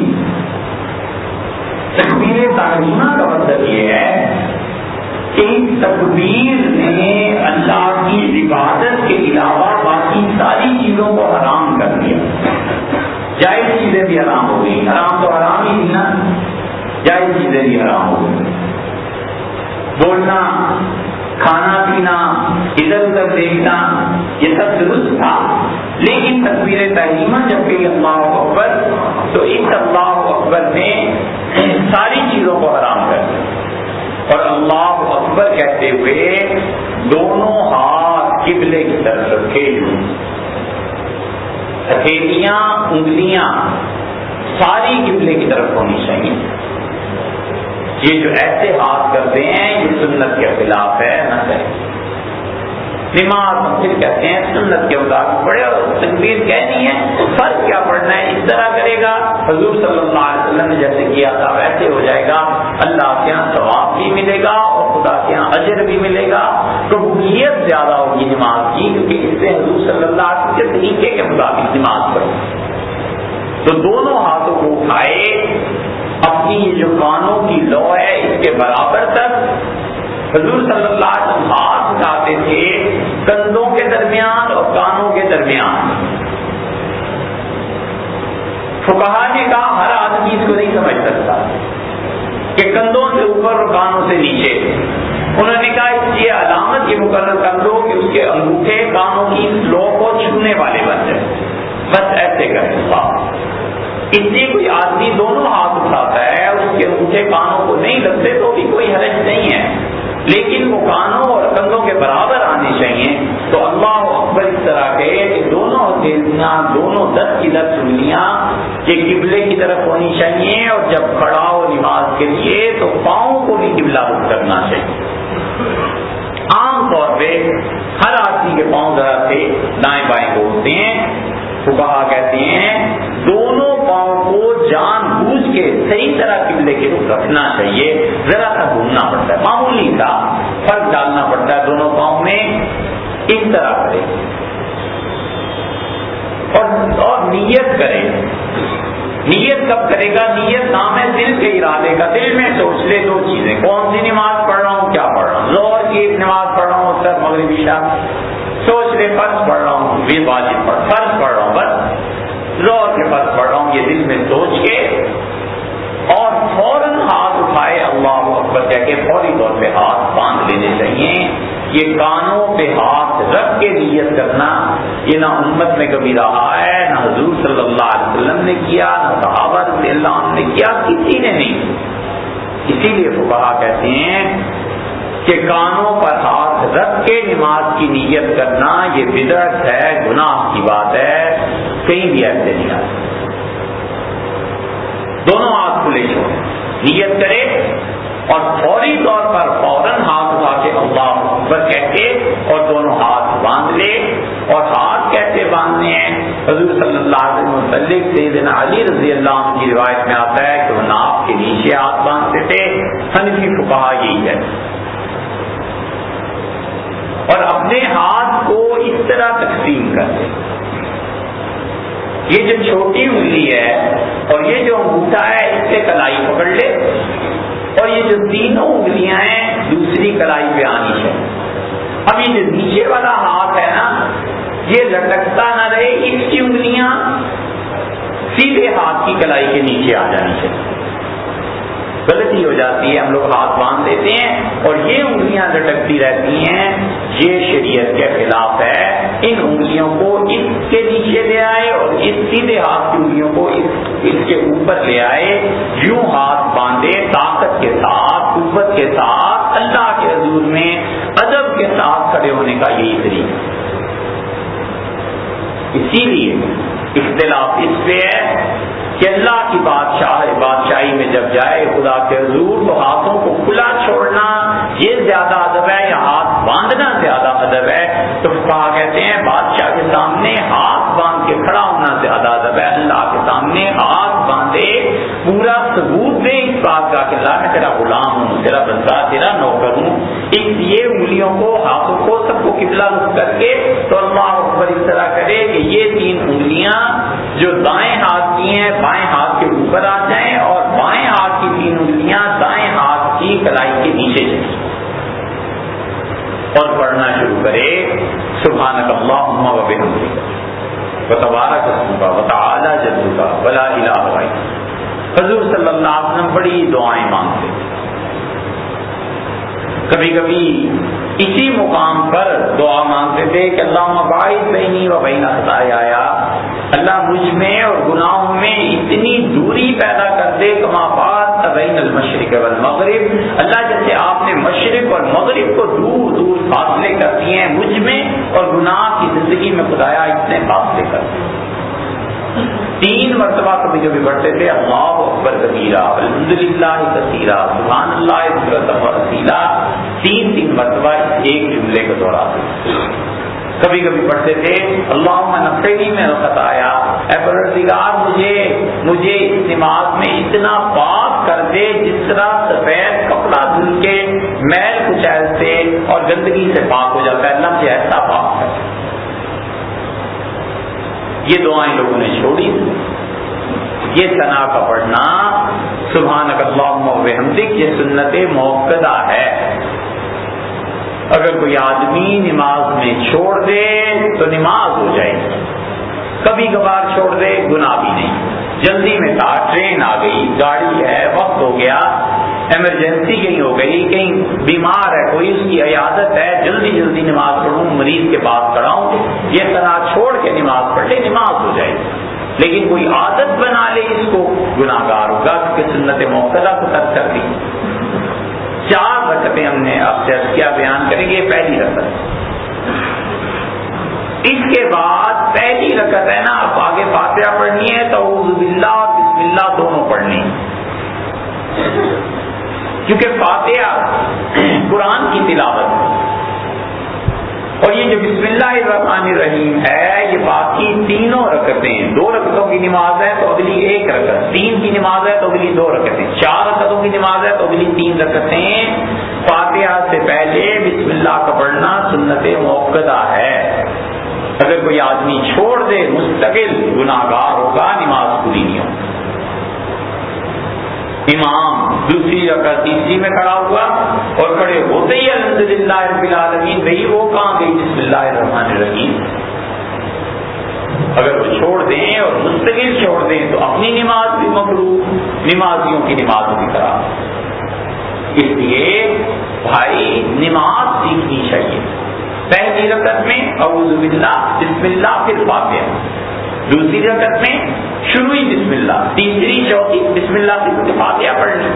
تکبیر تحریمہ کا مطلب یہ ہے کہ تکبیر نے اللہ کی عبادت کے علاوہ باقی ساری چیزوں کو حرام کر دیا. جائز چیزیں بھی حرام ہو گئی. حرام تو حرام ہی تھی نا، جائز چیزیں بھی حرام ہو گئی. بولنا، کھانا پینا، ادھر ادھر دیکھنا یہ سب درست تھا. لیکن تکبیر تحریمہ جب کہ اللہ اکبر تو اس اللہ اکبر نے ساری چیزوں کو حرام کر دیا. اور اللہ اکبر کہتے ہوئے دونوں ہاتھ قبلے کی طرف رکھے، ہتھیلیاں انگلیاں ساری قبلے کی طرف ہونی چاہیے. یہ جو ایسے ہاتھ کرتے ہیں یہ سنت کے خلاف ہے، نہ کریں. نماز ہم پھر کہتے ہیں سنت کے مطابق پڑھے اور تکبیر کہنی ہے. فرق کیا پڑھنا ہے؟ اس طرح کرے گا حضور صلی اللہ علیہ وسلم نے جیسے کیا تھا ویسے ہو جائے گا. اللہ کے یہاں ثواب بھی ملے گا اور خدا کے یہاں اجر بھی ملے گا. قبولیت زیادہ ہوگی نماز کی کیونکہ اس سے حضور صلی اللہ علیہ وسلم کے طریقے کے مطابق نماز پڑھو. تو دونوں ہاتھوں کو اٹھائے، اپنی جو کانوں کی لو ہے اس کے برابر تک. حضور صلی اللہ علیہ وسلم ہاتھ اٹھاتے تھے کندھوں کے درمیان اور کانوں کے درمیان. فقہا نے کہا ہر آدمی اس کو نہیں سمجھ سکتا کہ کندھوں سے اوپر اور کانوں سے نیچے. انہوں نے کہا اس لیے علامت یہ مقرر کر دو کہ اس کے انگوٹھے کانوں کی لو کو چھونے والے بن جائیں. بس ایسے کریں. اس لیے کوئی آدمی دونوں ہاتھ اٹھاتا ہے اور اس کے انگوٹھے کانوں کو نہیں لگتے تو بھی کوئی حرج نہیں ہے، لیکن وہ کانوں اور کندھوں کے برابر آنے چاہیے. تو اللہ اکبر اس طرح کے کہ دونوں ہتھیلیاں دونوں دس کی دس انگلیاں یہ قبلے کی طرف ہونی چاہیے. اور جب کھڑا ہو نماز کے لیے تو پاؤں کو بھی قبلہ رخ کرنا چاہیے. عام طور پہ ہر آدمی کے پاؤں ذرا سے دائیں بائیں کو ہوتے ہیں. فقہا کہتے ہیں دونوں پاؤں کو جان بوجھ کے صحیح طرح قبلے کی رخ رکھنا چاہیے. ذرا سا گھومنا پڑتا ہے، معمولی سا فرق ڈالنا پڑتا ہے دونوں پاؤں میں. اس طرح کرے اور اور نیت کرے. نیت کب کرے گا؟ نیت نام ہے دل کے ارادے کا. دل میں سوچ لے دو چیزیں، کون سی نماز پڑھ رہا ہوں، کیا پڑھ رہا ہوں. ظہر کی ایک نماز پڑھ رہا ہوں، اکثر مغرب عشاء. سوچ لے فرض پڑھ رہا ہوں، یہ واجب پڑھ فرض پڑھ رہا ہوں، بس ظہر کے فرض پڑھ رہا ہوں. یہ دل میں سوچ کے اور فوراً ہاتھ اٹھائے اللہ اکبر کہہ کے فوری طور پہ ہاتھ باندھ لینے چاہیے. یہ کانوں پہ ہاتھ رکھ کے نیت کرنا یہ نہ امت میں کبھی رہا ہے، نہ حضور صلی اللہ علیہ وسلم نے کیا، نہ صحابہ رضی اللہ عنہ نے کیا، کسی نے نہیں. اسی لیے فقہا کہتے ہیں کہ کانوں پر ہاتھ رکھ کے نماز کی نیت کرنا یہ بدعت ہے، گناہ کی بات ہے. کہیں بھی ایسے نہیں آتا. دونوں ہاتھ کھلے چھوڑ نیت کرے اور فوری طور پر فوراً ہاتھ اٹھا کے اللہ اکبر کہہ کے اور دونوں ہاتھ باندھ لے. اور ہاتھ کیسے باندھنے ہیں؟ حضور صلی اللہ علیہ وسلم سیدنا علی رضی اللہ عنہ کی روایت میں آتا ہے کہ وہ ناف کے نیچے ہاتھ باندھتے تھے. حنفی فقہا یہی ہے. اور اپنے ہاتھ کو اس طرح تقسیم کرتے، یہ جو چھوٹی انگلی ہے اور یہ جو انگوٹھا ہے اس سے کلائی پکڑ لے اور یہ جو تینوں انگلیاں ہیں دوسری کلائی پہ آنی ہے. اب یہ جو نیچے والا ہاتھ ہے نا یہ لٹکتا نہ رہے، اس کی انگلیاں سیدھے ہاتھ کی کلائی کے نیچے آ جانی چاہیے. غلطی ہو جاتی ہے، ہم لوگ ہاتھ باندھ دیتے ہیں اور یہ انگلیاں لٹکتی رہتی ہیں، یہ شریعت کے خلاف ہے. ان انگلیوں کو اس کے نیچے لے آئے اور اس سیدھے ہاتھ کی انگلیوں کو اس, اس کے اوپر لے آئے، یوں ہاتھ باندھے طاقت کے ساتھ، قوت کے ساتھ، اللہ کے حضور میں ادب کے ساتھ کھڑے ہونے کا یہی طریقہ. اسی لیے اختلاف اس پہ ہے کہ اللہ کی بادشاہ بادشاہی میں جب جائے خدا کے حضور تو ہاتھوں کو کھلا چھوڑنا یہ زیادہ ادب ہے یا ہاتھ باندھنا زیادہ ادب ہے؟ تو کہا کہتے ہیں بادشاہ کے سامنے ہاتھ باندھ کے کھڑا ہونا زیادہ ادب ہے. اللہ کے سامنے ہاتھ باندھے پورا ثبوت دے اس بات کا کہ اللہ میں تیرا غلام ہوں، تیرا بندہ، تیرا نوکر ہوں. اس لیے انگلیوں کو، ہاتھوں کو سب کو قبلہ رخ کر کے تو اللہ اکبر اس طرح کرے کہ یہ تین انگلیاں جو دائیں ہاتھ کی ہیں بائیں ہاتھ کے اوپر آ جائیں اور بائیں ہاتھ کی تین انگلیاں دائیں ہاتھ کی کلائی کے نیچے جائیں اور پڑھنا شروع کرے سبحانک اللہم و بحمدک وتبارک اسمک وتعالی جدک ولا الہ غیرک. حضور صلی اللہ علیہ وسلم بڑی دعائیں مانگتے. کبھی کبھی اسی مقام پر دعا مانگتے تھے کہ اللہم باعث بینی و بین خطایا، اللہ مجھ میں اور گناہوں میں اتنی دوری پیدا کر دے کما بات بین المشرق والمغرب. اللہ جیسے آپ نے مشرق اور مغرب کو دور دور فاصلے کر دیے ہیں مجھ میں اور گناہ کی زندگی میں خدایا اتنے فاصلے کر دیے. تین مرتبہ کبھی کبھی پڑھتے تھے اللہ اکبر کبیرہ الحمدللہ کثیرہ سبحان اللہ بکرۃ و اصیلا، تین تین مرتبہ ایک جملے کو دوہراتے. کبھی کبھی پڑھتے تھے اللہم نقنی من الخطایا، اے پروردگار مجھے مجھے اس نماز میں اتنا پاک کر دے جس طرح سفید کپڑا دھل کے میل کچیل سے اور گندگی سے پاک ہو جاتا ہے، اللہ مجھے ایسا پاک کر دے. یہ دعائیں لوگوں نے چھوڑی. یہ ثنا کا پڑھنا سبحانک اللہم و بحمدک یہ سنت موقدہ ہے. اگر کوئی آدمی نماز میں چھوڑ دے تو نماز ہو جائے گی، کبھی کبھار چھوڑ دے گناہ بھی نہیں. جلدی میں تھا، ٹرین آ گئی، گاڑی ہے، وقت ہو گیا، ایمرجنسی کہیں ہو گئی، کہیں بیمار ہے کوئی، اس کی عیادت ہے، جلدی جلدی نماز پڑھوں، مریض کے پاس کھڑا ہوں، یہ طرح چھوڑ کے نماز پڑھ لے نماز ہو جائے گی. لیکن کوئی عادت بنا لے اس کو گناہ گار ہوگا کیونکہ سنت موقدہ کو ترک کر دی. چار رکعتیں ہم نے آپ سے کیا بیان کریں گے. پہلی رکعت، اس کے بعد پہلی رکعت ہے نا آپ آگے فاتحہ پڑھنی ہے تو اعوذ باللہ اور بسم اللہ دونوں پڑھنی، کیونکہ فاتحہ قرآن کی تلاوت ہے اور یہ جو بسم اللہ الرحمن الرحیم ہے یہ باقی تینوں رکعتیں، دو رکعتوں کی نماز ہے تو اگلی ایک رکعت، تین کی نماز ہے تو اگلی دو رکعتیں، چار رکعتوں کی نماز ہے تو اگلی تین رکعتیں. فاتحہ سے پہلے بسم اللہ کا پڑھنا سنت موقدہ ہے. اگر کوئی آدمی چھوڑ دے مستقل گناہگار ہوگا، نماز پوری نہیں ہوگی. امام دوسری رکعت تیسری میں کھڑا ہوا اور کھڑے ہوتے ہی الحمدللہ رب العالمین بھئی وہ کہاں گئی بسم اللہ الرحمن الرحیم. اگر وہ چھوڑ دیں اور مستقل چھوڑ دیں تو اپنی نماز بھی مکروہ، نمازیوں کی نماز بھی خراب. اس لیے بھائی نماز سیکھنی چاہیے. پہلی رکعت میں اعوذ باللہ بسم اللہ پھر فاتحہ، دوسری رکعت میں شروع ہی بسم اللہ، تیسری چوتھی بسم اللہ پھر فاتحہ پڑھنی.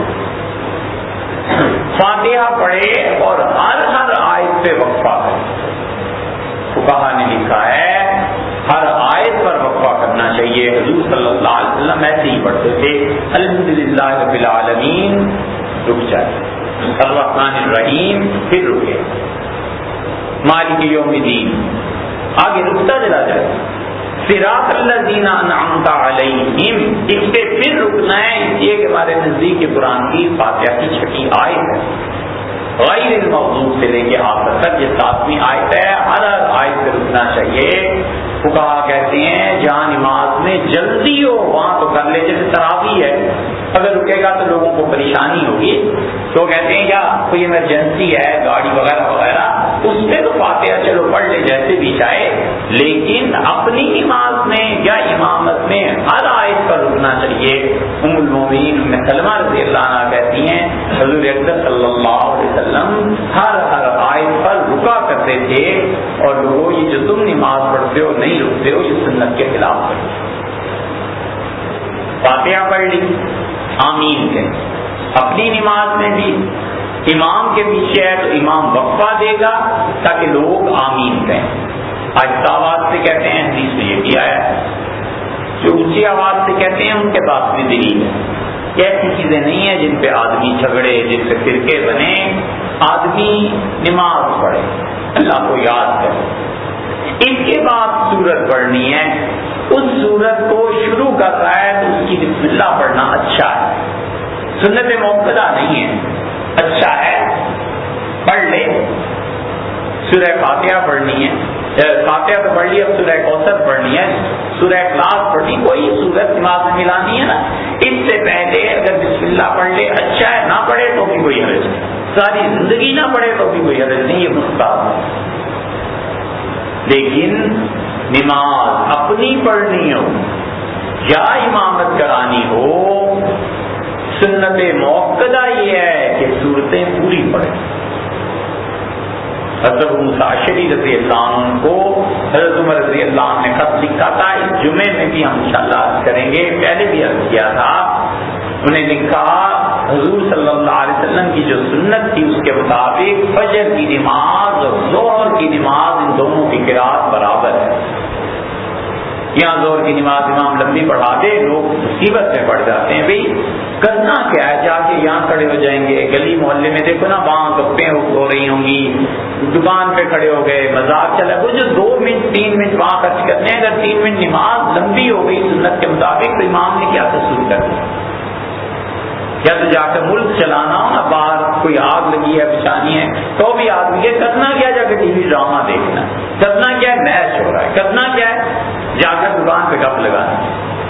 فاتحہ پڑھے اور ہر ہر آیت پہ وقفہ کرے. فقہا نے لکھا ہے ہر آیت پر وقفہ کرنا چاہیے. حضور صلی اللہ علیہ وسلم ایسے ہی پڑھتے تھے الحمدللہ رب العالمین رک جائے، الرحمن الرحیم پھر رکے، مالک یوم الدین آگے رکتا چلا جائے، صراط الذین انعمت علیہم اس پہ پھر رکنا ہے. اس لیے کہ ہمارے نزدیک قرآن کی فاتحہ کی چھٹی آیت ہے، غیر المغضوب سے لے کے آخر تک یہ ساتویں آیت ہے. ہر ہر آیت پہ رکنا چاہیے. فقہا کہتے ہیں جہاں نماز میں جلدی ہو وہاں تو کر لے، جیسے تراویح ہے، اگر رکے گا تو لوگوں کو پریشانی ہوگی، تو کہتے ہیں کیا کوئی ایمرجنسی ہے گاڑی وغیرہ وغیرہ، اس میں تو فاتحہ چلو پڑھ لے جیسے بھی چاہے، لیکن اپنی نماز میں یا امامت میں ہر آیت پر رکنا چاہیے۔ ام المومنین ام سلمہ رضی اللہ عنہا کہتی ہیں حضور اکرم صلی اللہ علیہ وسلم ہر ہر آیت پر رکا کرتے تھے، اور لوگوں یہ جو تم نماز پڑھتے ہو نہیں رکتے ہو یہ سنت کے خلاف ہے۔ فاتحہ پڑھ لی، آمین کہ اپنی نماز میں بھی امام کے پیچھے ہے تو امام وقفہ دے گا تاکہ لوگ آمین کہیں، آہستہ آواز سے کہتے ہیں، حدیث میں یہ بھی آیا ہے، جو اونچی آواز سے کہتے ہیں ان کے پاس بھی دلیل ہے۔ ایسی چیزیں نہیں ہیں جن پہ آدمی جھگڑے، جن پہ فرقے بنے، آدمی نماز پڑھے، اللہ کو یاد کرے۔ اس کے بعد سورت پڑھنی ہے، اس سورت کو شروع کر رہا ہے تو اس کی بسم اللہ پڑھنا اچھا ہے، سنت موقدہ نہیں ہے، اچھا ہے پڑھ لے۔ سورہ فاتحہ پڑھنی ہے، فاتحہ تو پڑھ لی، اب سورہ کوثر پڑھنی ہے، سورہ اخلاص پڑھنی، کوئی سورت نماز میں ملانی ہے نا، اس سے پہلے اگر بسم اللہ پڑھ لے اچھا ہے، نہ پڑھے تو بھی کوئی حرج نہیں، ساری زندگی نہ پڑھے تو بھی کوئی حرج نہیں، یہ مستحب ہے۔ لیکن نماز اپنی پڑھنی ہو یا امامت کرانی ہو، سنت موقدہ یہ ہے کہ سورتیں پوری پڑھیں۔ حضرت موسیٰ رضی اللہ عنہ کو حضرت عمر رضی اللہ عنہ نے خط لکھا تھا، اس جمعے میں بھی ہم انشاءاللہ عرض کریں گے، پہلے بھی عرض کیا تھا، انہیں لکھا حضور صلی اللہ علیہ وسلم کی جو سنت تھی اس کے مطابق فجر کی نماز اور ظہر کی نماز ان دونوں کی قرات برابر ہے۔ یہاں ظہر کی نماز امام لمبی پڑھا دے، لوگ مصیبت میں پڑ جاتے ہیں، بھئی کرنا کیا ہے، جا کے یہاں کھڑے ہو جائیں گے، گلی محلے میں دیکھو نا وہاں گپیں ہو رہی ہوں گی، دکان پہ کھڑے ہو گئے، مذاق چلا، وہ جو دو منٹ تین منٹ وہاں خرچ کرنے ہیں، اگر تین منٹ نماز لمبی ہو گئی سنت کے مطابق تو امام نے کیا قصور کر دیا؟ یا تو جا کے ملک چلانا ہو نا، باہر کوئی آگ لگی ہے بچانی ہے تو بھی آدمی کے کرنا کیا، جا کے ٹی وی ڈرامہ دیکھنا، کرنا کیا ہے، میچ ہو رہا ہے، کرنا کیا ہے، جا کر دکان پہ گپ لگانا۔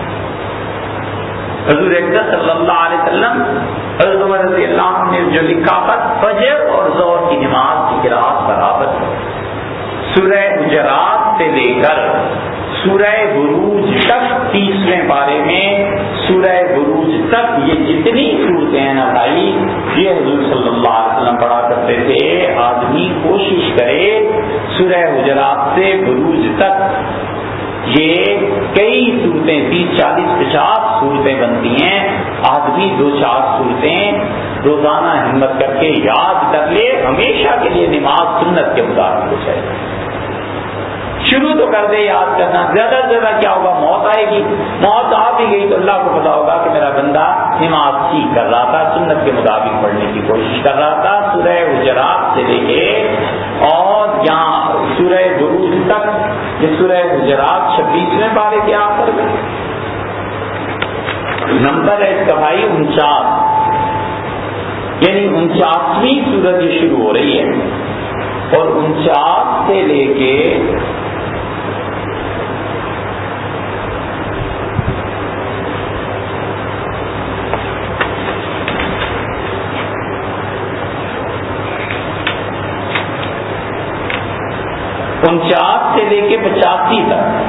حضور اکرم صلی اللہ علیہ وسلم حضرت عمر رضی اللہ عنہ نے جو لکھا تھا فجر اور ظہر کی نماز کی قرات برابر ہے۔ سورہ حجرات سے لے کر سورہ بروج تک تیسویں پارے میں سورہ بروج تک یہ جتنی صورتیں ہیں نا بھائی، یہ حضور صلی اللہ علیہ وسلم پڑھا کرتے تھے۔ آدمی کوشش کرے سورہ حجرات سے بروج تک، یہ کئی صورتیں تیس چالیس پچاس صورتیں بنتی ہیں، آدمی دو چار صورتیں روزانہ ہمت کر کے یاد کر لے، ہمیشہ کے لیے نماز سنت کے مطابق ہو جائے۔ شروع تو کر دے یاد کرنا، زیادہ سے زیادہ کیا ہوگا، موت آئے گی، موت آ بھی گئی تو اللہ کو پتا ہوگا کہ میرا بندہ نماز ٹھیک کر رہا تھا، سنت کے مطابق پڑھنے کی کوشش کر رہا تھا۔ سورہ حجرات سے لے کے اور یہاں سورہ بروج تک، یہ سورہ حجرات چھبیسویں پارے کے آخر میں نمبر ہے اس کا بھائی انچاس، یعنی انچاسویں سورت یہ شروع ہو رہی ہے، اور انچاس سے لے کے انچاس سے لے کے پچاسی تک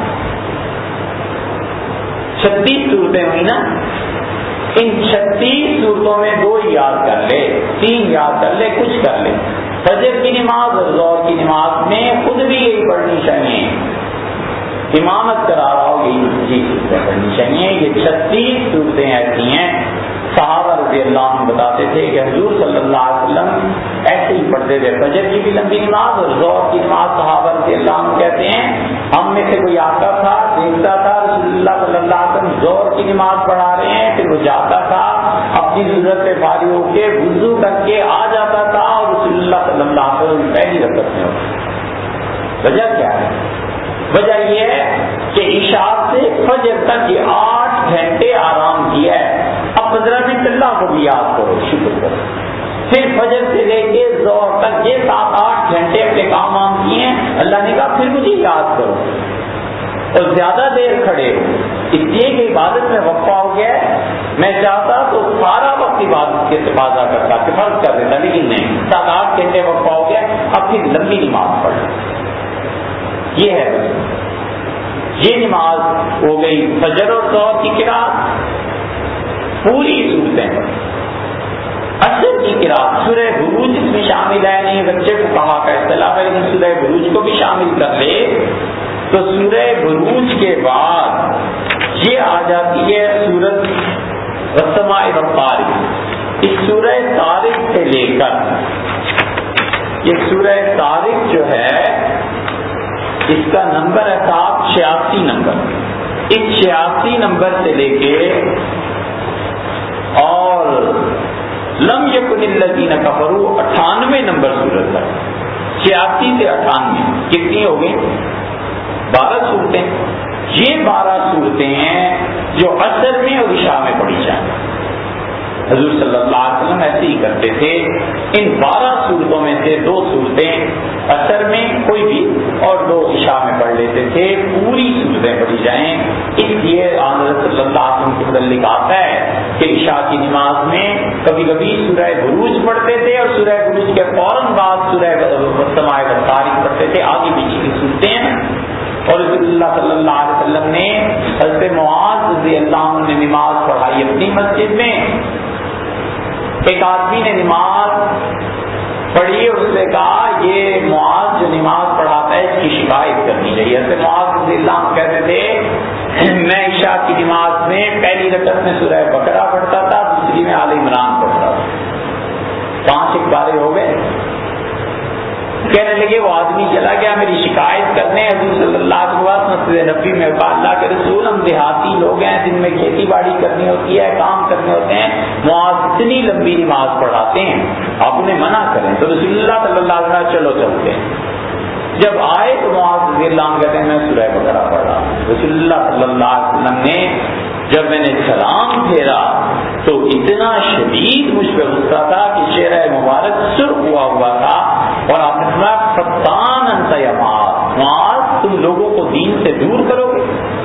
چھتیس صورتیں ہوئی نا، ان چھتیس صورتوں میں دو یاد کر لے، تین یاد کر لے، کچھ کر لے۔ فجر کی نماز اور ظہر کی نماز میں خود بھی یہی پڑھنی چاہیے، امامت کرا رہا ہو یہی صورتیں پڑھنی چاہیے۔ یہ چھتیس صورتیں ایسی ہیں، صحابہ رضی اللہ عنہ بتاتے تھے کہ حضور صلی اللہ علیہ وسلم ایسے ہی پڑھتے تھے، فجر کی بھی لمبی نماز اور ظہر کی نماز۔ صحابہ رضی اللہ عنہ کہتے ہیں ہم میں سے کوئی آتا تھا، دیکھتا تھا رسول اللہ صلی اللہ علیہ وسلم ظہر کی نماز پڑھا رہے ہیں، پھر وہ جاتا تھا اپنی ضرورت سے فارغ ہو کے وضو کر کے آ جاتا تھا اور رسول اللہ صلی اللہ علیہ وسلم پہلی رکعت میں ہوتا۔ وجہ کیا ہے؟ وجہ یہ ہے کہ عشاء سے فجر تک یہ آٹھ گھنٹے آرام کیا ہے، اب پندرہ منٹ اللہ کو بھی یاد کرو، شکر کرو، پھر فجر سے لے کے ظہر تک یہ سات آٹھ گھنٹے اپنے کام وام کیے ہیں، اللہ نے کہا پھر مجھے یاد کرو۔ اور زیادہ دیر کھڑے ہو، اس لیے کہ عبادت میں وقفہ ہو گیا ہے، میں چاہتا تو سارا وقت عبادت کے تقاضا کرتا کہ فرض کر دیتا، لیکن نہیں، سات آٹھ گھنٹے وقفہ ہو گیا، اب پھر لمبی نماز پڑھ، یہ ہے بس۔ یہ نماز ہو گئی فجر اور ظہر کی قرات، پوری صورتیں پڑھ۔ اصل کی قرات سورہ بروج اس میں شامل ہے نہیں، بچے کو کہا کا اصطلاح ہے، لیکن سورہ بروج کو بھی شامل کر لے تو سورہ بروج کے بعد یہ آ جاتی ہے سورت والسماء والطارق۔ اس سورہ طارق سے لے کر یہ سورہ طارق جو ہے اس کا نمبر ہے صاحب چھیاسی نمبر، اس چھیاسی نمبر سے لے کے اور لم یکن الذین کفروا اٹھانوے نمبر سورت ہے، چھیاسی سے اٹھانوے کتنی ہو گئی؟ بارہ صورتیں۔ یہ بارہ صورتیں ہیں جو عصر میں اور عشاء میں پڑھی جائیں۔ حضور صلی اللہ علیہ وسلم ایسے ہی کرتے تھے، ان بارہ صورتوں میں سے دو صورتیں عصر میں کوئی بھی اور دو عشاء میں پڑھ لیتے تھے، پوری صورتیں پڑھی جائیں۔ اس لیے حضرت صلی اللہ علیہ وسلم کے متعلق آتا ہے کہ عشاء کی نماز میں کبھی کبھی سورہ بروج پڑھتے تھے اور سورہ بروج کے فوراً بعد سورہ والسماء والطارق پڑھتے تھے، آگے پیچھے کی صورتیں ہیں۔ اور رسول اللہ صلی اللہ علیہ وسلم نے حضرت معاذ رضی اللہ عنہ نے نماز پڑھائی اپنی مسجد میں، ایک آدمی نے نماز پڑھی اور اس نے کہا یہ معاذ جو نماز پڑھاتا ہے اس کی شکایت کرنی چاہیے۔ حضرت معاذ رضی اللہ عنہ کہتے تھے میں عشاء کی نماز میں پہلی رکعت میں سورہ بقرہ پڑھتا تھا، دوسری میں آل عمران پڑھتا تھا، پانچ ایک بارے ہو گئے۔ کہنے لگے وہ آدمی چلا گیا میری شکایت کرنے حضور صلی اللہ علیہ وسلم مسجد نبوی میں، اللہ کے رسول ہم دیہاتی لوگ ہیں، دن میں کھیتی باڑی کرنی ہوتی ہے، کام کرنے ہوتے ہیں، معاذ اتنی لمبی نماز پڑھاتے ہیں، آپ انہیں منع کریں۔ تو رسول اللہ صلی اللہ علیہ وسلم چلو چلتے ہیں۔ جب آئے تو معاذ رضی اللہ عنہ کہتے ہیں میں سورہ بقرہ پڑھ رہا ہوں۔ رسول اللہ صلی اللہ علیہ وسلم نے جب میں نے سلام پھیرا تو اتنا شدید مجھ پہ غصہ تھا کہ چہرہ مبارک سرخ ہوا ہوا تھا، اور آپ نے فرمایا فتان انت یا معاذ، معاذ تم لوگوں کو دین سے دور کرو گے،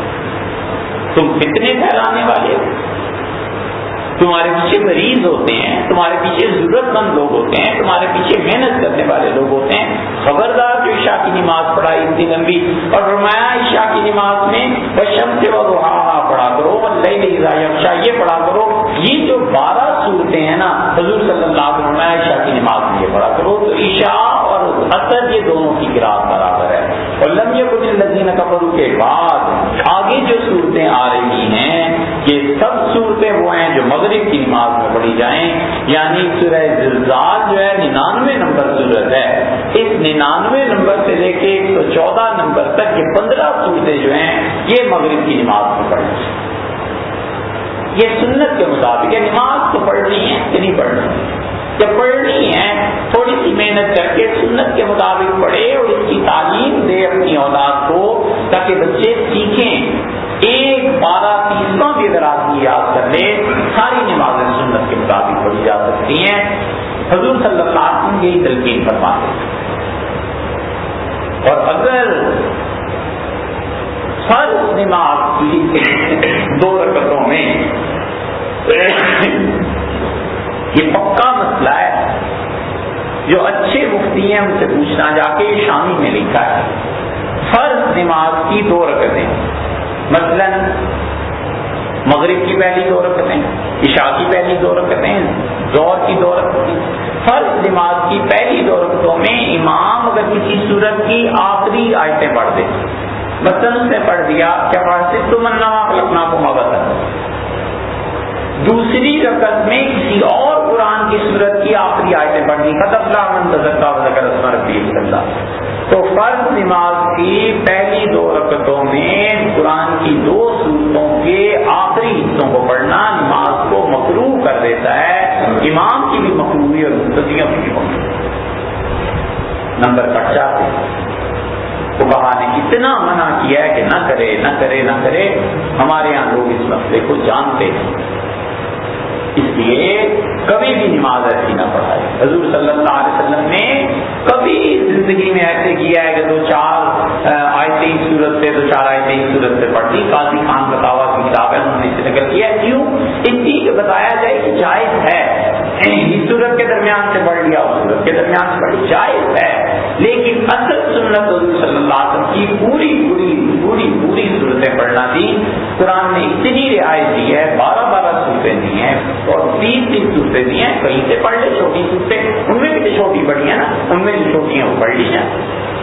تم فتنے پھیلانے والے ہو، تمہارے پیچھے مریض ہوتے ہیں، تمہارے پیچھے ضرورت مند لوگ ہوتے ہیں، تمہارے پیچھے محنت کرنے والے لوگ ہوتے ہیں، خبردار جو عشاء کی نماز پڑھائی اتنی لمبی، اور فرمایا عشاء کی نماز میں والشمس وضحاہا پڑھا کرو، واللیل اذا یغشی یہ پڑھا کرو۔ یہ جو بارہ صورتیں ہیں نا حضور صلی اللہ علیہ وسلم نے عشاء کی نماز میں یہ پڑھا کرو، تو عشاء اور عصر یہ دونوں کی قرات برابر ہے۔ اور لم یکن الذین کفروا کے بعد آگے جو صورتیں آ رہی ہیں یہ سب صورتیں وہ ہیں جو مغرب کی نماز میں پڑھی جائیں، یعنی سورہ زلزال جو ہے ننانوے نمبر صورت ہے، اس ننانوے نمبر سے لے کے ایک سو چودہ نمبر تک یہ پندرہ صورتیں جو ہیں یہ مغرب کی نماز میں پڑھی جائیں۔ یہ سنت کے مطابق ہے، نماز تو پڑھنی ہے کہ نہیں پڑھنی، جب پڑھنی ہے تھوڑی سی محنت کر کے سنت کے مطابق پڑھے اور اس کی تعلیم دے اپنی اولاد کو تاکہ بچے سیکھیں۔ ایک بارہ تیسواں بھی اگر آدمی یاد کر لے ساری نمازیں سنت کے مطابق پڑھی جا سکتی ہیں۔ حضور صلی اللہ علیہ وسلم یہی تلقین فرماتے ہیں۔ اور اگر فرض نماز کی دو رکعتوں میں یہ پکا مسئلہ ہے، جو اچھے مفتی ہیں ان سے پوچھنا جا کے، یہ شامی میں لکھا ہے، فرض نماز کی دو رکعتیں، مثلا مغرب کی پہلی دو رکعتیں، عشاء کی پہلی دو رکعتیں، ظہر کی دو رکعتیں، فرض نماز کی پہلی دو رکعتوں میں امام اگر کسی سورت کی آخری آیتیں پڑھ دے، مثلا اس نے پڑھ دیا کیا پڑھتے تم انما خلقناکم عبثا، دوسری رکعت میں کسی اور قرآن کی سورت کی آخری آیتیں پڑھ دی، قد افلح من تزکیٰ وذکر اسم ربہ فصلی، تو فرض نماز کی پہلی دو رکعتوں میں قرآن کی دو سورتوں کے آخری حصوں کو پڑھنا نماز کو مکروہ کر دیتا ہے، امام کی بھی مکروہی اور مقتدیوں کی بھی مکروہی۔ نمبر کٹ جاتے فقہا نے اتنا منع کیا ہے کہ نہ کرے نہ کرے نہ کرے، ہمارے یہاں لوگ اس مسئلے کو جانتے ہیں، اس لیے کبھی بھی نماز ایسی نہ پڑھائے۔ حضور صلی اللہ علیہ وسلم نے کبھی زندگی میں ایسے کیا ہے کہ دو چار آیتیں سورت سے دو چار آیتیں نے اس صورت سے پڑھ لی. قاضی خان فتاویٰ کی کتاب ہے, انہوں نے اسے نقل کیا. کیوں؟ اس لیے کہ بتایا جائے کہ جائز ہے, اس صورت کے درمیان سے پڑھ لیا, اس صورت کے درمیان سے پڑھ لی, جائز ہے. لیکن اصل سنت حضور صلی اللہ علیہ وسلم کی پوری پوری پوری پوری صورتیں پڑھنا تھی. قرآن نے اتنی رعایت دی ہے, بارہ بارہ صورتیں دی ہیں اور تین تین صورتیں دی ہیں. کہیں سے پڑھ لے چھوٹی صورتیں, ان میں بھی تو چھوٹی بڑی ہیں نا, ان میں جو چھوٹی ہیں وہ پڑھ لی ہیں.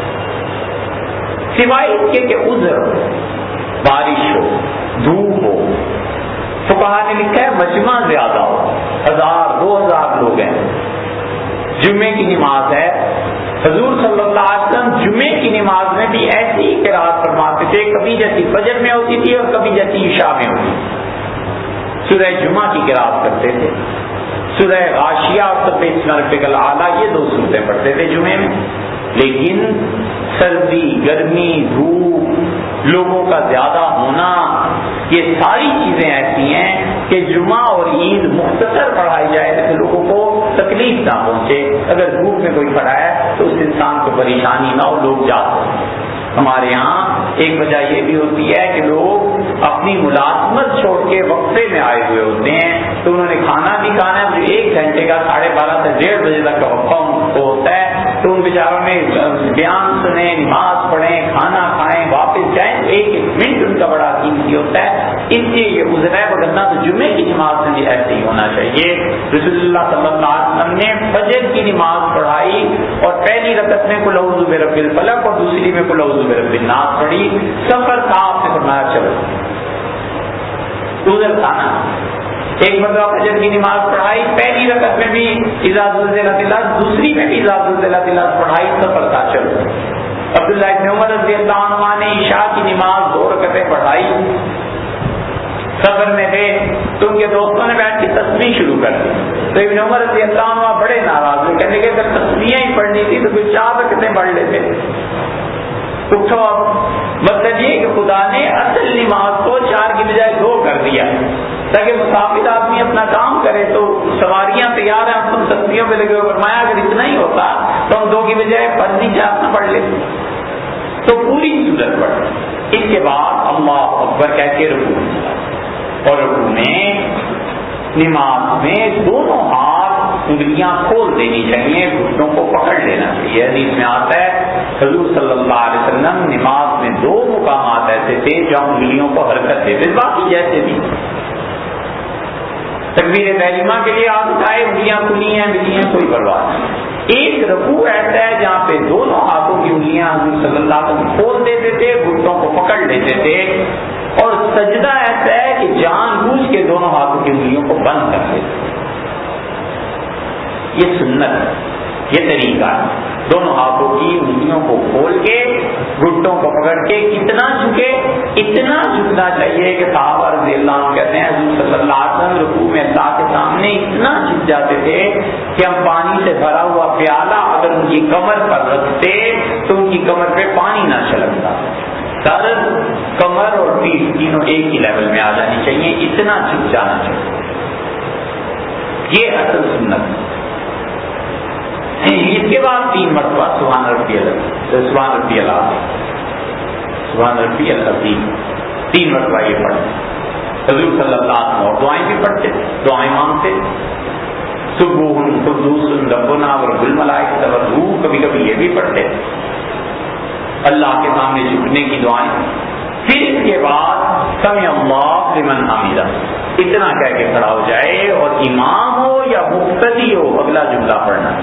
سوائے اس کے کہ عذر ہو, بارش ہو, دھوپ ہو. فقہا نے لکھا ہے مجمع زیادہ ہو, ہزار دو ہزار لوگ ہیں, جمعے کی نماز ہے. حضور صلی اللہ علیہ وسلم جمعے کی نماز میں بھی ایسی ہی قرات فرماتے تھے, کبھی جیسی فجر میں ہوتی تھی اور کبھی جیسی عشاء میں ہوتی تھی. سورہ جمعہ کی قرات کرتے تھے, سورہ غاشیہ اور سبح اسم ربک الاعلی, یہ دو سورتیں پڑھتے تھے جمعے میں. لیکن سردی, گرمی, دھوپ, لوگوں کا زیادہ ہونا, یہ ساری چیزیں ایسی ہیں کہ جمعہ اور عید مختصر پڑھائی جائے تو لوگوں کو تکلیف نہ پہنچے. اگر دھوپ میں کوئی پڑھا ہے تو اس انسان کو پریشانی نہ ہو, لوگ جاتے ہیں. ہمارے یہاں ایک وجہ یہ بھی ہوتی ہے کہ لوگ اپنی ملازمت چھوڑ کے وقفے میں آئے ہوئے ہوتے ہیں, تو انہوں نے کھانا بھی کھانا ہے, جو ایک گھنٹے کا ساڑھے بارہ سے ڈیڑھ بجے تک کا وقفہ ان کو ہوتا ہے, تو ان بیچاروں نے بیان سنیں, نماز پڑھیں, کھانا کھائیں, واپس جائیں, ایک ایک منٹ ان کا بڑا قیمتی ہوتا ہے. اس لیے یہ عذر ہے, وگرنہ تو جمعے کی نماز میں بھی ایسے ہی ہونا چاہیے. رسول اللہ صلی اللہ علیہ وسلم نے فجر کی نماز پڑھائی اور پہلی رکعت میں قل اعوذ برب الفلق اور دوسری میں قل اعوذ برب الناس پڑھی. سفر تھا, آپ نے فرمایا چلو, عذر تھا نا. ایک مرتبہ فجر کی نماز پڑھائی, پہلی رکعت میں بھی اذا زلزلت الارض, دوسری میں بھی اذا زلزلت الارض پڑھائی, سفر تھا چلو. عبداللہ ابن عمر رضی اللہ عنہ نے عشاء کی نماز دو رکعتیں پڑھائی, سفر میں تھے تو ان کے دوستوں نے بیٹھ کے تسبیح شروع کر دی. تو ابن عمر رضی اللہ عنہ بڑے ناراض ہوئے, کہنے لگے اگر تسبیحیں ہی پڑھنی تھی تو پھر چار رکعتیں پڑھ لیتے. اٹھو, مطلب یہ کہ خدا نے اصل نماز کو چار کی بجائے دو کر دیا تاکہ مسافر آدمی اپنا کام کرے. تو سواریاں تیار ہیں, ہم تم تسبیحوں پہ لگے ہوئے, فرمایا اگر اتنا ہی ہوتا تو ہم دو کی بجائے فرضی چار نہ پڑھ لیتے. تو پوری صورت پڑھ. اس کے بعد اللہ اکبر کہہ کے رکوع, اور رکوع میں نماز میں دونوں ہاتھ انگلیاں کھول دینی چاہیے, گھٹنوں کو پکڑ لینا چاہیے. حدیث میں آتا ہے حضور صلی اللہ علیہ وسلم نماز میں دو مقامات ایسے تھے جہاں انگلیوں کو حرکت دیتے, باقی جیسے بھی تکبیر تحریمہ کے لیے آپ اٹھائے, انگلیاں کھلی ہیں ملی ہیں, کوئی پرواہ نہیں. ایک رکوع ایسا ہے جہاں پہ دونوں ہاتھوں کی انگلیاں حضور صلی اللہ علیہ وسلم کھول دیتے تھے, گھٹنوں کو پکڑ لیتے تھے. اور سجدہ ایسا ہے کہ جان بوجھ کے دونوں ہاتھوں کی انگلیوں کو بند کر دیتے. یہ سنت, یہ طریقہ ہے. دونوں ہاتھوں کی انگلیوں کو کھول کے گھٹنوں کو پکڑ کے کتنا جھکے, اتنا جھکنا چاہیے کہ صحابہ رضی اللہ عنہ کہتے ہیں حضور صلی اللہ علیہ وسلم رکوع میں اللہ کے سامنے اتنا جھک جاتے تھے کہ ہم پانی سے بھرا ہوا پیالہ اگر ان کی کمر پر رکھتے تو ان کی کمر پہ پانی نہ چھلکتا. سر, کمر اور پیٹھ تینوں ایک ہی لیول میں آ جانی چاہیے, اتنا جھک جانا چاہیے. یہ اصل سنت. اس کے بعد تین مرتبہ سبحان ربی العظیم, سبحان ربی العظیم, سبحان ربی العظیم, تین مرتبہ یہ پڑھتے. حضور صلی اللہ علیہ وسلم اور دعائیں بھی پڑھتے, دعائیں مانگتے. سبوح قدوس ربنا ورب الملائکۃ والروح, کبھی کبھی یہ بھی پڑھتے, اللہ کے سامنے جھکنے کی دعائیں. پھر اس کے بعد سمع اللہ لمن حمدہ, اتنا کہہ کے کھڑا ہو جائے, اور امام ہو یا مقتدی ہو اگلا جملہ پڑھنا.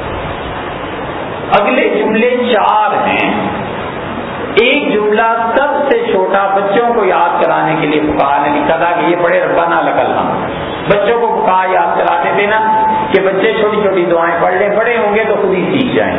اگلے جملے چار ہیں. ایک جملہ سب سے چھوٹا بچوں کو یاد کرانے کے لیے فقہا نے لکھا تھا کہ یہ پڑھے ربنا لک الحمد. بچوں کو فقہا یاد کراتے تھے نا کہ بچے چھوٹی چھوٹی دعائیں پڑھ لیں, بڑے ہوں گے تو خود ہی سیکھ جائیں.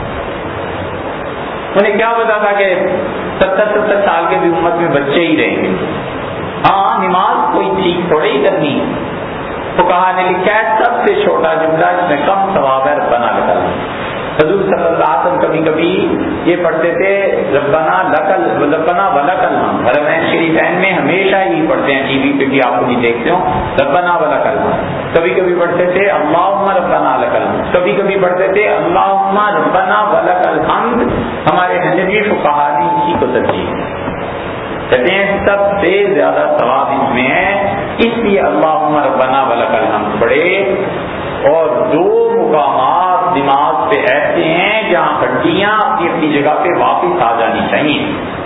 انہیں کیا پتا تھا کہ ستر ستر سال کے بھی امت میں بچے ہی رہیں گے. ہاں, نماز کوئی ٹھیک تھوڑے ہی کرنی. فقہا نے لکھا ہے سب سے چھوٹا جملہ اس میں کم ثواب ہے ربنا لک الحمد. حضور صلی اللہ علیہ وسلم کبھی کبھی یہ پڑھتے تھے ربنا لکل ربنا ولک الحمد. حرمین شریفین میں ہمیشہ ہی پڑھتے ہیں, ٹی وی پہ بھی آپ کو نہیں دیکھتے ہو, ربنا ولک الحمد. کبھی کبھی پڑھتے تھے اللہم ربنا لک الحمد, کبھی کبھی پڑھتے تھے اللہم ربنا ولک الحمد. ہمارے حنفی فقہا نے اسی کو ترجیح ہے. کہتے ہیں سب سے زیادہ ثواب اس میں ہے، اس لیے اللہم ربنا ولک الحمد پڑھے۔ اور دو مقامات نماز پہ ایسے ہیں جہاں ہڈیاں اپنی اپنی جگہ پہ واپس آ جانی چاہیے۔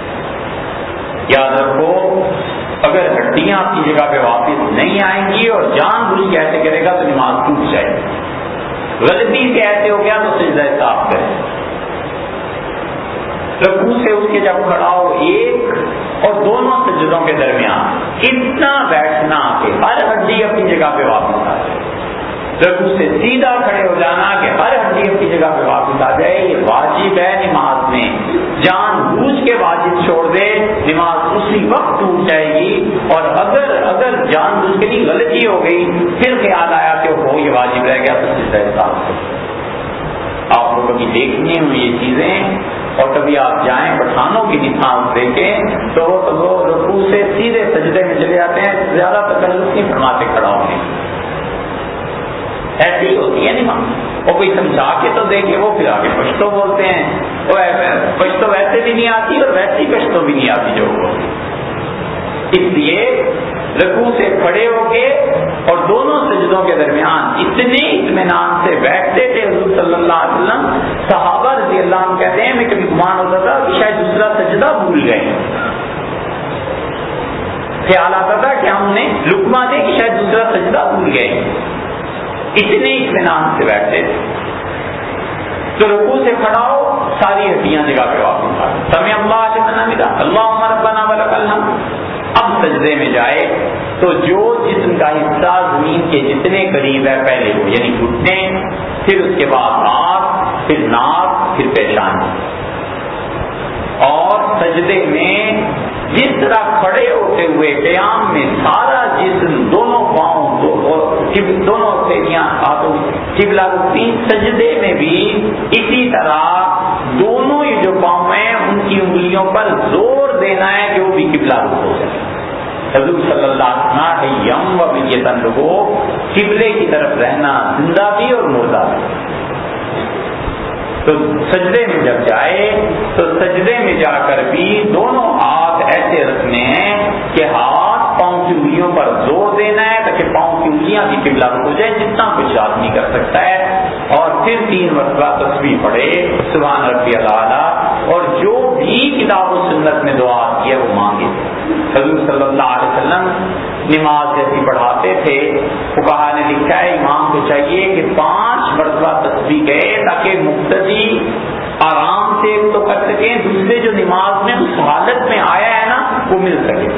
یاد رکھو، اگر ہڈیاں اپنی جگہ پہ واپس نہیں آئیں گی اور جان بوجھ کے ایسے کرے گا تو نماز ٹوٹ جائے گی۔ غلطی سے ایسے ہو گیا تو سجدہ صاف کرے، رکوع سے اس کے جب کھڑا ہو ایک اور دونوں سجدوں کے درمیان اتنا بیٹھنا کہ ہر ہڈی اپنی جگہ پہ واپس آ جائے، رکوع سے سیدھا کھڑے ہو جانا کہ ہر ہڈی اپنی جگہ پہ واپس آ جائے، یہ واجب ہے نماز میں۔ جان بوجھ کے واجب چھوڑ دے نماز اسی وقت ٹوٹ جائے گی، اور اگر اگر جان بوجھ کے غلطی ہو گئی پھر خیال آیا کہ وہ یہ واجب رہ گیا تو سجدہ صاحب آپ کو کبھی دیکھنی ہوں یہ چیزیں، اور کبھی آپ جائیں پٹھانوں کی نشان دیکھیں تو وہ رکوع سے سیدھے سجدے میں چلے جاتے ہیں، زیادہ تکلف نہیں فرماتے کھڑا ہونے، ایسی ہوتی ہے نماز۔ اور کوئی سمجھا کے تو دیکھے وہ پھر آگے پشتو بولتے ہیں، وہ پشتو ویسے بھی نہیں آتی اور ویسی پشتو بھی نہیں آتی جو بولتی۔ اس لیے رکوع سے کھڑے ہو کے اور دونوں سجدوں کے درمیان اتنے اطمینان سے بیٹھتے تھے حضور صلی اللہ علیہ وسلم، صحابہ رضی اللہ عنہ کہتے ہیں میں کبھی گمان ہوتا تھا کہ شاید دوسرا سجدہ بھول گئے، خیال آتا تھا کہ ہم نے لقمہ دے کہ شاید دوسرا سجدہ بھول گئے، اتنے اطمینان سے بیٹھتے تھے۔ تو رکوع سے کھڑا ہو ساری ہڈیاں جگہ پہ واپس آ گئی، سمع اللہ لمن حمدہ، اللہم ربنا ولک الحمد۔ اب سجدے میں جائے تو جو جسم کا حصہ زمین کے جتنے قریب ہے پہلے وہ، یعنی گھٹنے، پھر اس کے بعد ہاتھ، پھر ناک، پھر پیشانی، اور سجدے میں جس طرح کھڑے ہوتے ہوئے قیام میں سارا جسم دونوں پاؤں دونوں پھیلیاں ہاتھوں قبلہ رخی، سجدے میں بھی اسی طرح دونوں یہ جو پاؤں ہیں ان کی انگلیوں پر زور دینا ہے کہ وہ بھی قبلہ رخ ہو جائے۔ حضور صلی اللہ علیہ وسلم یم و بیتن لوگو، قبلے کی طرف رہنا زندہ بھی اور مردہ بھی۔ تو سجدے میں جب جائے تو سجدے میں جا کر بھی دونوں ہاتھ ایسے رکھنے ہیں کہ ہاتھ پاؤں کی انگلیوں پر زور دینا ہے تاکہ پاؤں کی انگلیاں بھی قبلہ رخ ہو جائے، جتنا کچھ آدمی کر سکتا ہے، اور پھر تین مرتبہ تسبیح پڑھے سبحان ربی الاعلی، اور جو بھی کتاب و سنت میں دعا کی ہے وہ مانگے۔ حضور صلی اللہ علیہ وسلم نماز جیسی پڑھاتے تھے، فقہا نے لکھا ہے امام کو چاہیے کہ پانچ مرتبہ تسبیح کہے تاکہ مقتدی آرام سے ایک تو کر سکیں، دوسرے جو نماز میں اس حالت میں آیا ہے نا وہ مل سکے۔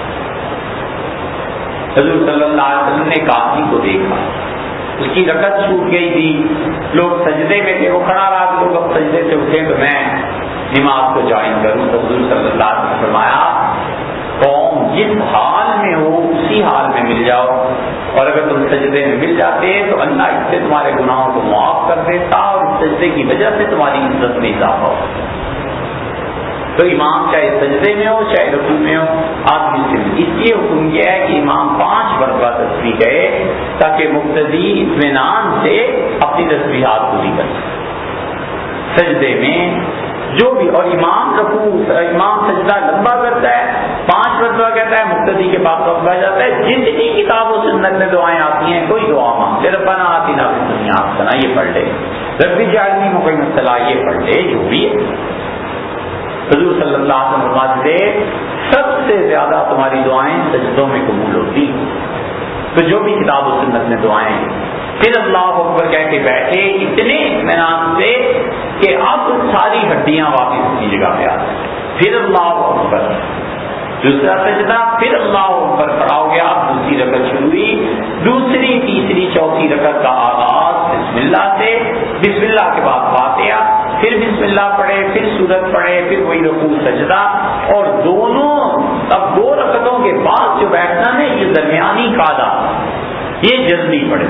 حضور صلی اللہ علیہ وسلم نے قاضی کو دیکھا، اس کی رکعت چھوٹ گئی تھی، لوگ سجدے میں تھے، وہ کھڑا رہا کہ لوگ اب سجدے سے اٹھے تو میں نماز کو جوائن کروں، تو حضور صلی اللہ علیہ وسلم نے فرمایا قوم جس حال میں ہو اسی حال میں مل جاؤ، اور اگر تم سجدے میں مل جاتے تو اللہ اس سے تمہارے گناہوں کو معاف کر دیتا اور اس سجدے کی وجہ سے تمہاری عزت میں اضافہ ہو۔ تو امام چاہے سجدے میں ہو چاہے رکوع میں ہو آدمی سے اس لیے حکم کیا ہے کہ امام پانچ مرتبہ تسبیح کہے تاکہ مقتدی اطمینان سے اپنی تسبیحات پوری کر سکے۔ سجدے میں جو بھی، اور امام رکوع امام سجدہ لمبا کرتا ہے، پانچ مرتبہ کہتا ہے، مقتدی کے پاس وقت آ جاتا ہے، جتنی کتاب و سنت میں دعائیں آتی ہیں کوئی دعا مانگ لے، ربنا آتنا فی الدنیا حسنہ یہ پڑھ لے، رب اجعلنی مقیم الصلاۃ یہ پڑھ لے، جو بھی ہے۔ حضور صلی اللہ علیہ وسلم فرماتے تھے سب سے زیادہ تمہاری دعائیں سجدوں میں قبول ہوتی، تو جو بھی کتاب و سنت میں دعائیں، پھر اللہ اکبر کہہ کے بیٹھے اتنے اطمینان سے کہ اب ساری ہڈیاں واپس اپنی جگہ پہ آ جائیں، پھر اللہ اکبر، دوسرا سجدہ، پھر اللہ اکبر کھڑا ہو گیا، دوسری رکعت شروع ہوئی، دوسری تیسری چوتھی رکعت کا آغاز بسم اللہ سے، بسم اللہ کے بعد فاتحہ، پھر بسم اللہ پڑھے، پھر سورت پڑھے، پھر وہی رکوع سجدہ، اور دونوں اب دو رکعتوں کے بعد جو بیٹھنا ہے یہ درمیانی قاعدہ یہ جلدی پڑھے۔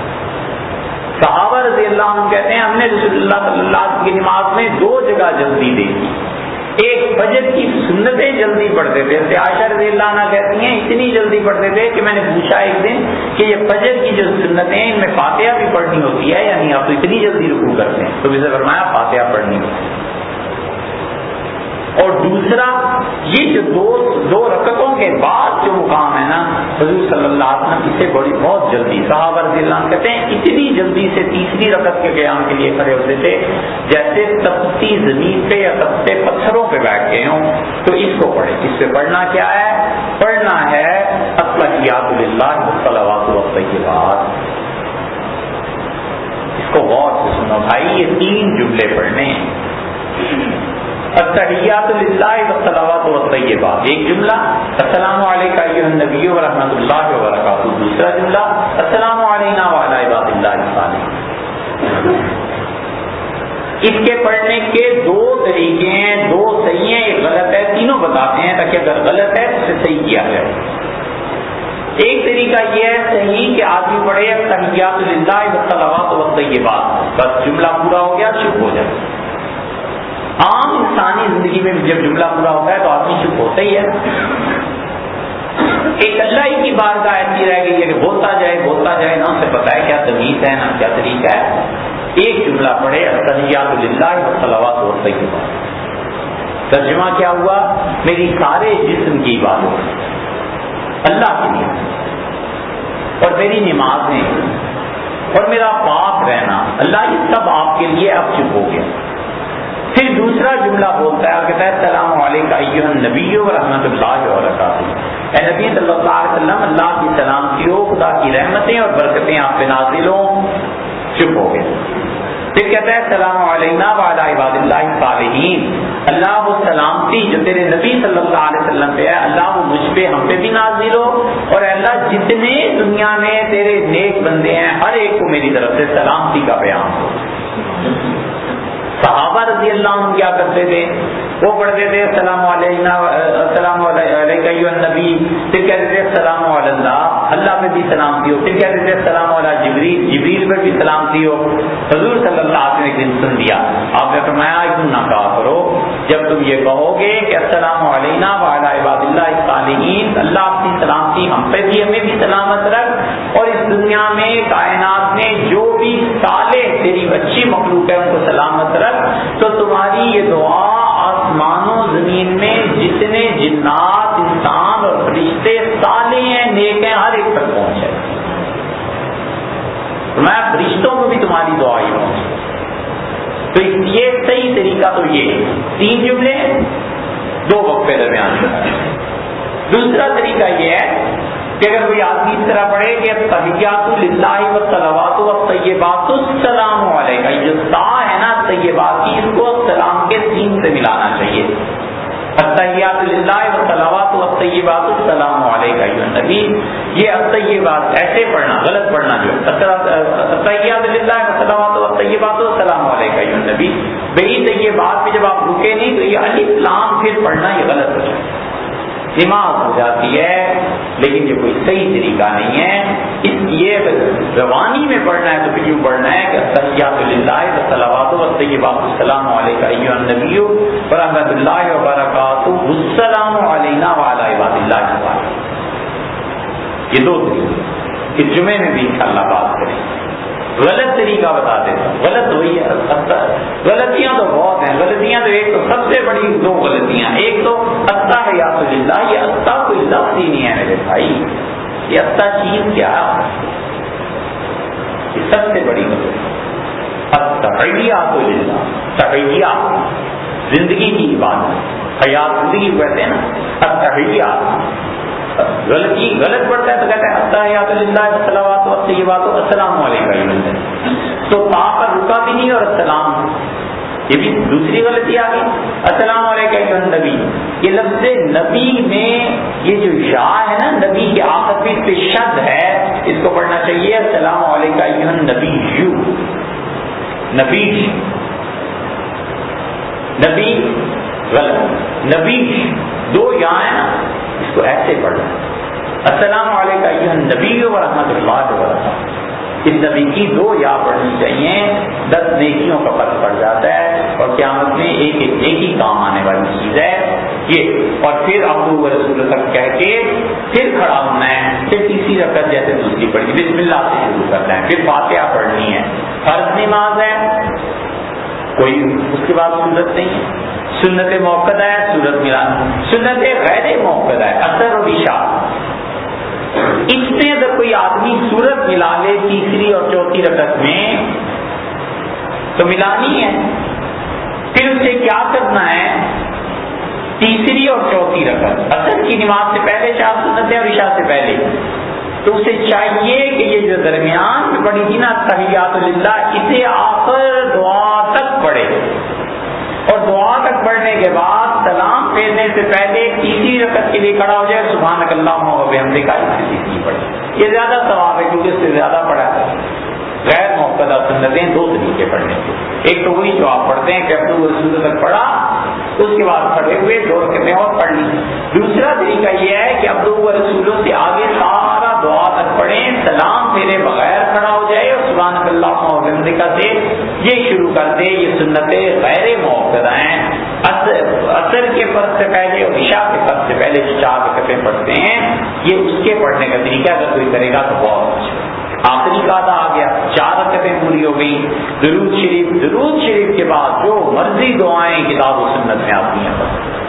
صحابہ رضی اللہ عنہ کہتے ہیں ہم نے رسول اللہ صلی اللہ علیہ وسلم کی نماز میں دو جگہ جلدی دیکھی، ایک فجر کی سنتیں جلدی پڑھتے تھے، عائشہ رضی اللہ عنہ کہتی ہیں اتنی جلدی پڑھتے تھے کہ میں نے پوچھا ایک دن کہ یہ فجر کی جو سنتیں ان میں فاتحہ بھی پڑھنی ہوتی ہے یعنی آپ تو اتنی جلدی رکوع کرتے ہیں؟ تو اسے فرمایا فاتحہ پڑھنی ہوتی ہے۔ اور دوسرا یہ جو دو دو رکعتوں کے بعد جو مقام ہے نا، حضور صلی اللہ علیہ وسلم اسے بڑی بہت جلدی، صحابہ رضی اللہ عنہ کہتے ہیں اتنی جلدی سے تیسری رکعت کے قیام کے لیے کھڑے ہوتے تھے جیسے تپتی زمین پہ یا تپتے پتھروں پہ بیٹھ گئے ہوں۔ تو اس کو پڑھے، اس پہ پڑھنا کیا ہے؟ پڑھنا ہے التحیات للہ والصلوات والطیبات۔ اس کو غور سے سنو بھائی، یہ تین جملے پڑھنے ہیں، التحیات للہ والصلوات والطیبات ایک جملہ، السلام علیکم ایھا النبی ورحمۃ اللہ وبرکاتہ دوسرا جملہ، السلام علینا وعلی عباد اللہ الصالحین۔ اس کے پڑھنے کے دو طریقے ہیں، دو صحیح ہیں، ایک غلط ہے، تینوں بتاتے ہیں تاکہ اگر غلط ہے تو اسے صحیح کیا جائے۔ ایک طریقہ یہ ہے صحیح کہ آدمی پڑھے التحیات للہ والصلوات والطیبات، بس جملہ پورا ہو گیا، چپ ہو جائے۔ عام انسانی زندگی میں جب جملہ پورا ہوتا ہے تو آدمی چپ ہوتا ہی ہے۔ ایک اللہ ہی کی بارگاہ ایسی رہ گئی ہے کہ بولتا جائے بولتا جائے، نہ اسے پتہ ہے کیا تمیز ہے نہ کیا طریقہ ہے۔ ایک جملہ پڑھے التحیات للہ والصلوات والطیبات، ترجمہ کیا ہوا؟ میری سارے جسم کی عبادت اللہ کے لیے، اور میری نمازیں اور میرا پاک رہنا اللہ یہ سب آپ کے لیے اب چپ ہو گیا۔ پھر دوسرا جملہ بولتا ہے، کہتا ہے السلام علیکم ایھا النبی ورحمۃ اللہ وبرکاتہ، اے نبی صلی اللہ علیہ وسلم اللہ کی سلامتی ہو، خدا کی رحمتیں اور برکتیں آپ پہ نازل ہوں۔ چپ ہو گئے۔ پھر کہتا ہے السلام علینا وعلی عباد اللہ الصالحین، اللہ وہ سلامتی جو تیرے نبی صلی اللہ علیہ وسلم پہ ہے اللہ وہ مجھ پہ ہم پہ بھی نازل ہو، اور اللہ جتنے دنیا میں تیرے نیک بندے ہیں ہر ایک کو میری طرف سے سلامتی کا بیان ہو۔ صحابہ رضی اللہ عنہ کیا کرتے تھے؟ وہ پڑھتے تھے السلام علینا السلام علیکم ایھا النبی، پھر کہتے تھے السلام علی اللہ، اللہ پہ بھی سلامتی ہو، پھر کہتے تھے السلام علی جبریل، جبریل پہ بھی سلامتی ہو۔ حضور صلی اللہ علیہ وسلم نے ایک دن سن لیا، آپ نے فرمایا تم نہ کہا کرو، جب تم یہ کہو گے کہ السلام علینا وعلی عباد اللہ الصالحین، اللہ اپنی سلامتی ہم پہ بھی ہمیں بھی سلامت رکھ، اور اس دنیا میں کائنات میں جو بھی صالح تیری اچھی مخلوق ہے ان کو سلامت رکھ، تو تمہاری یہ دعا آسمان و زمین میں جتنے جنات انسان اور فرشتے صالح ہیں نیک ہیں ہر ایک تک پہنچے۔ میں فرشتوں کو بھی تمہاری دعا ہی پہنچے۔ تو یہ صحیح طریقہ تو یہ تین جملے دو وقفے درمیان۔ دوسرا طریقہ یہ ہے کہ اگر کوئی آدمی اس طرح پڑھے کہ التحیات للہ والصلوات والطیبات السلام علیکم، یہ جو تا ہے نا طیبات کی، اس کو سلام کے سین سے ملانا چاہیے۔ التحیات للہ والصلوات والطیبات السلام علیکم ایھا النبی، یہ الطیبات ایسے پڑھنا غلط پڑھنا، جو التحیات للہ والصلوات والطیبات السلام علیکم ایھا النبی، بھئی طیبات میں جب آپ رکے نہیں تو یہ الف لام پھر پڑھنا یہ غلط ہو جائے، نماز ہو جاتی ہے، لیکن یہ کوئی صحیح طریقہ نہیں ہے۔ اس لیے روانی میں پڑھنا ہے تو پھر یوں پڑھنا ہے کہ التحیات للہ والصلوات والطیبات السلام علیکم ایھا النبی ورحمۃ اللہ وبرکاتہ السلام علینا وعلی عباد اللہ الصالحین۔ یہ دو طریقے اس جمعے میں بھی انشاءاللہ بات کریں۔ غلط طریقہ بتا دیتا ہوں، غلط وہی ہے، غلطیاں تو بہت ہیں، غلطیاں تو ایک تو سب سے بڑی دو غلطیاں، ایک تو التحیات للہ، یہ التا کوئی لفظ ہی نہیں ہے میرے بھائی، یہ التا چیز کیا ہے، یہ سب سے بڑی غلطی۔ التحیات للہ، تحیات زندگی کی عبادت، حیات زندگی کو کہتے ہیں نا، التحیات غلطی غلط پڑتا ہے تو کہتے ہیں التحیات للہ والصلوات والطیبات السلام علیکم ایھا النبی، تو تا پر رکا بھی نہیں اور السلام، یہ بھی دوسری غلطی آ گئی۔ السلام علیکم ایھا النبی، یہ لفظ نبی میں یہ جو یا ہے نا نبی کے آخر پہ اس پہ شد ہے، اس کو پڑھنا چاہیے السلام علیکم ایھا النبی، نبی نبی غلط، نبی دو یا ہے نا، اس کو ایسے پڑھنا السلام علیکم ایھا النبی ورحمۃ اللہ وبرکاتہ، اس نبی کی دو یا پڑھنی چاہیے، دس نیکیوں کا فرق پڑ جاتا ہے، اور قیامت میں ایک ایک ایک ہی کام آنے والی چیز ہے یہ۔ اور پھر عبدہ و رسول تک کہہ کے پھر کھڑا ہونا ہے، پھر تیسری رکعت جیسے دوسری پڑھنی، بسم اللہ سے شروع کرنا ہے، پھر فاتحہ پڑھنی ہے، فرض نماز ہے، کوئی اس کے بعد سنت نہیں ہے، سنت موقدہ ہے سورت ملانی، سنت غیر موقدہ ہے اثر اور عشاء. اس میں اگر کوئی آدمی سورت ملا لے تیسری اور چوتھی رکعت میں تو ملانی ہے. پھر اسے کیا کرنا ہے؟ تیسری اور چوتھی رکعت اثر کی نماز سے پہلے چار سنتیں اور عشاء سے پہلے، تو اسے چاہیے کہ یہ جو درمیان میں پڑھی تھی نا تحیات للہ، اسے آخر دعا تک پڑھے، اور دعا تک پڑھنے کے بعد سلام پھیرنے سے پہلے تیسری رکعت کے لیے کھڑا ہو جائے سبحانک اللہم و بحمدک تیسری پڑھے. یہ زیادہ ثواب ہے کیونکہ اس سے زیادہ پڑھا ہے. غیر موقدہ سنتیں دو طریقے پڑھنے کے، ایک تو وہی جو آپ پڑھتے ہیں کہ اب تو رسول تک پڑھا اس کے بعد کھڑے ہوئے دو رکعتیں اور پڑھ لی. دوسرا طریقہ یہ ہے کہ اب تو رسولوں سے آگے سارا دعا تک پڑھیں، سلام میرے بغیر کھڑا ہو جائے اور سبحانک اللہم و بحمدک سے یہ شروع کر دے. یہ سنتیں غیر موقدہ ہیں. اثر کے فرض سے پہلے اور عشاء کے فرض سے پہلے جو چار رکعتیں پڑھتے ہیں یہ اس کے پڑھنے کا طریقہ اگر کوئی کرے گا تو بہت اچھا. آخری قاعدہ آ گیا، چار رکعتیں پوری ہو گئی. درود شریف، درود شریف کے بعد جو مرضی دعائیں کتاب و سنت میں آتی ہیں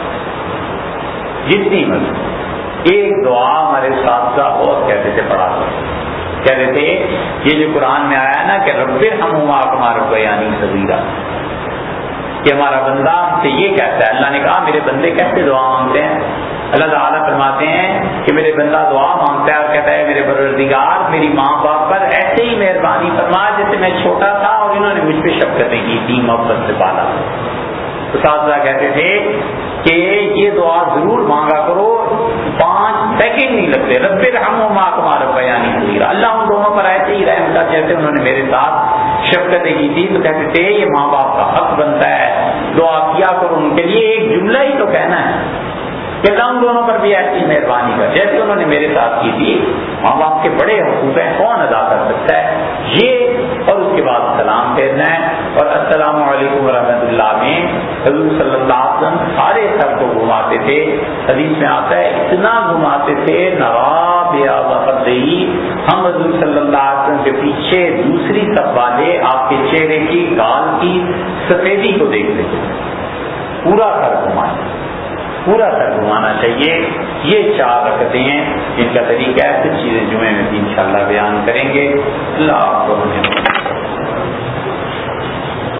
جتنی مرضی. ایک دعا ہمارے ساتھ اور کہتے تھے پڑھا کہتے تھے یہ جو قرآن میں آیا نا کہ رب ارحمہما کما ربیانی صغیرا، کہ ہمارا بندہ ہم سے یہ کہتا ہے. اللہ نے کہا میرے بندے کیسے دعا مانگتے ہیں؟ اللہ تعالیٰ فرماتے ہیں کہ میرے بندہ دعا مانگتا ہے اور کہتا ہے میرے پروردگار میری ماں باپ پر ایسے ہی مہربانی فرما جیسے میں چھوٹا تھا اور انہوں نے مجھ پہ شفقتیں کی تھی، محبت سے پالا. اساتذہ کہتے تھے کہ یہ دعا ضرور مانگا کرو، پانچ سیکنڈ نہیں لگتے. رب ارحمہما کما ربیانی صغیرا، اللہ ان دونوں پر ایسے ہی رحم کر جیسے انہوں نے میرے ساتھ شفقتیں کی تھی. تو کہتے تھے یہ ماں باپ کا حق بنتا ہے دعا کیا کرو ان کے لیے. ایک جملہ ہی تو کہنا ہے کہ اللہ ان دونوں پر بھی ایسی مہربانی کر جیسے انہوں نے میرے ساتھ کی تھی. ماں باپ کے بڑے حقوق ہیں، کون ادا کر سکتا ہے یہ. اور اس کے بعد سلام پھیرنا ہے. اور السلام علیکم ورحمۃ اللہ میں حضور صلی اللہ علیہ وسلم سارے سر کو گھماتے تھے. حدیث میں آتا ہے اتنا گھماتے تھے نوابیا وقدئی، ہم حضور صلی اللہ علیہ وسلم کے پیچھے دوسری صف والے آپ کے چہرے کی گال کی سفیدی کو دیکھتے تھے. پورا سر گھمائیں، پورا سر گھمانا چاہیے. یہ چار رکعتیں ہیں جن کا طریقہ ہے. کچھ چیزیں جمعے میں بھی انشاءاللہ بیان کریں گے. اللہ آپ کو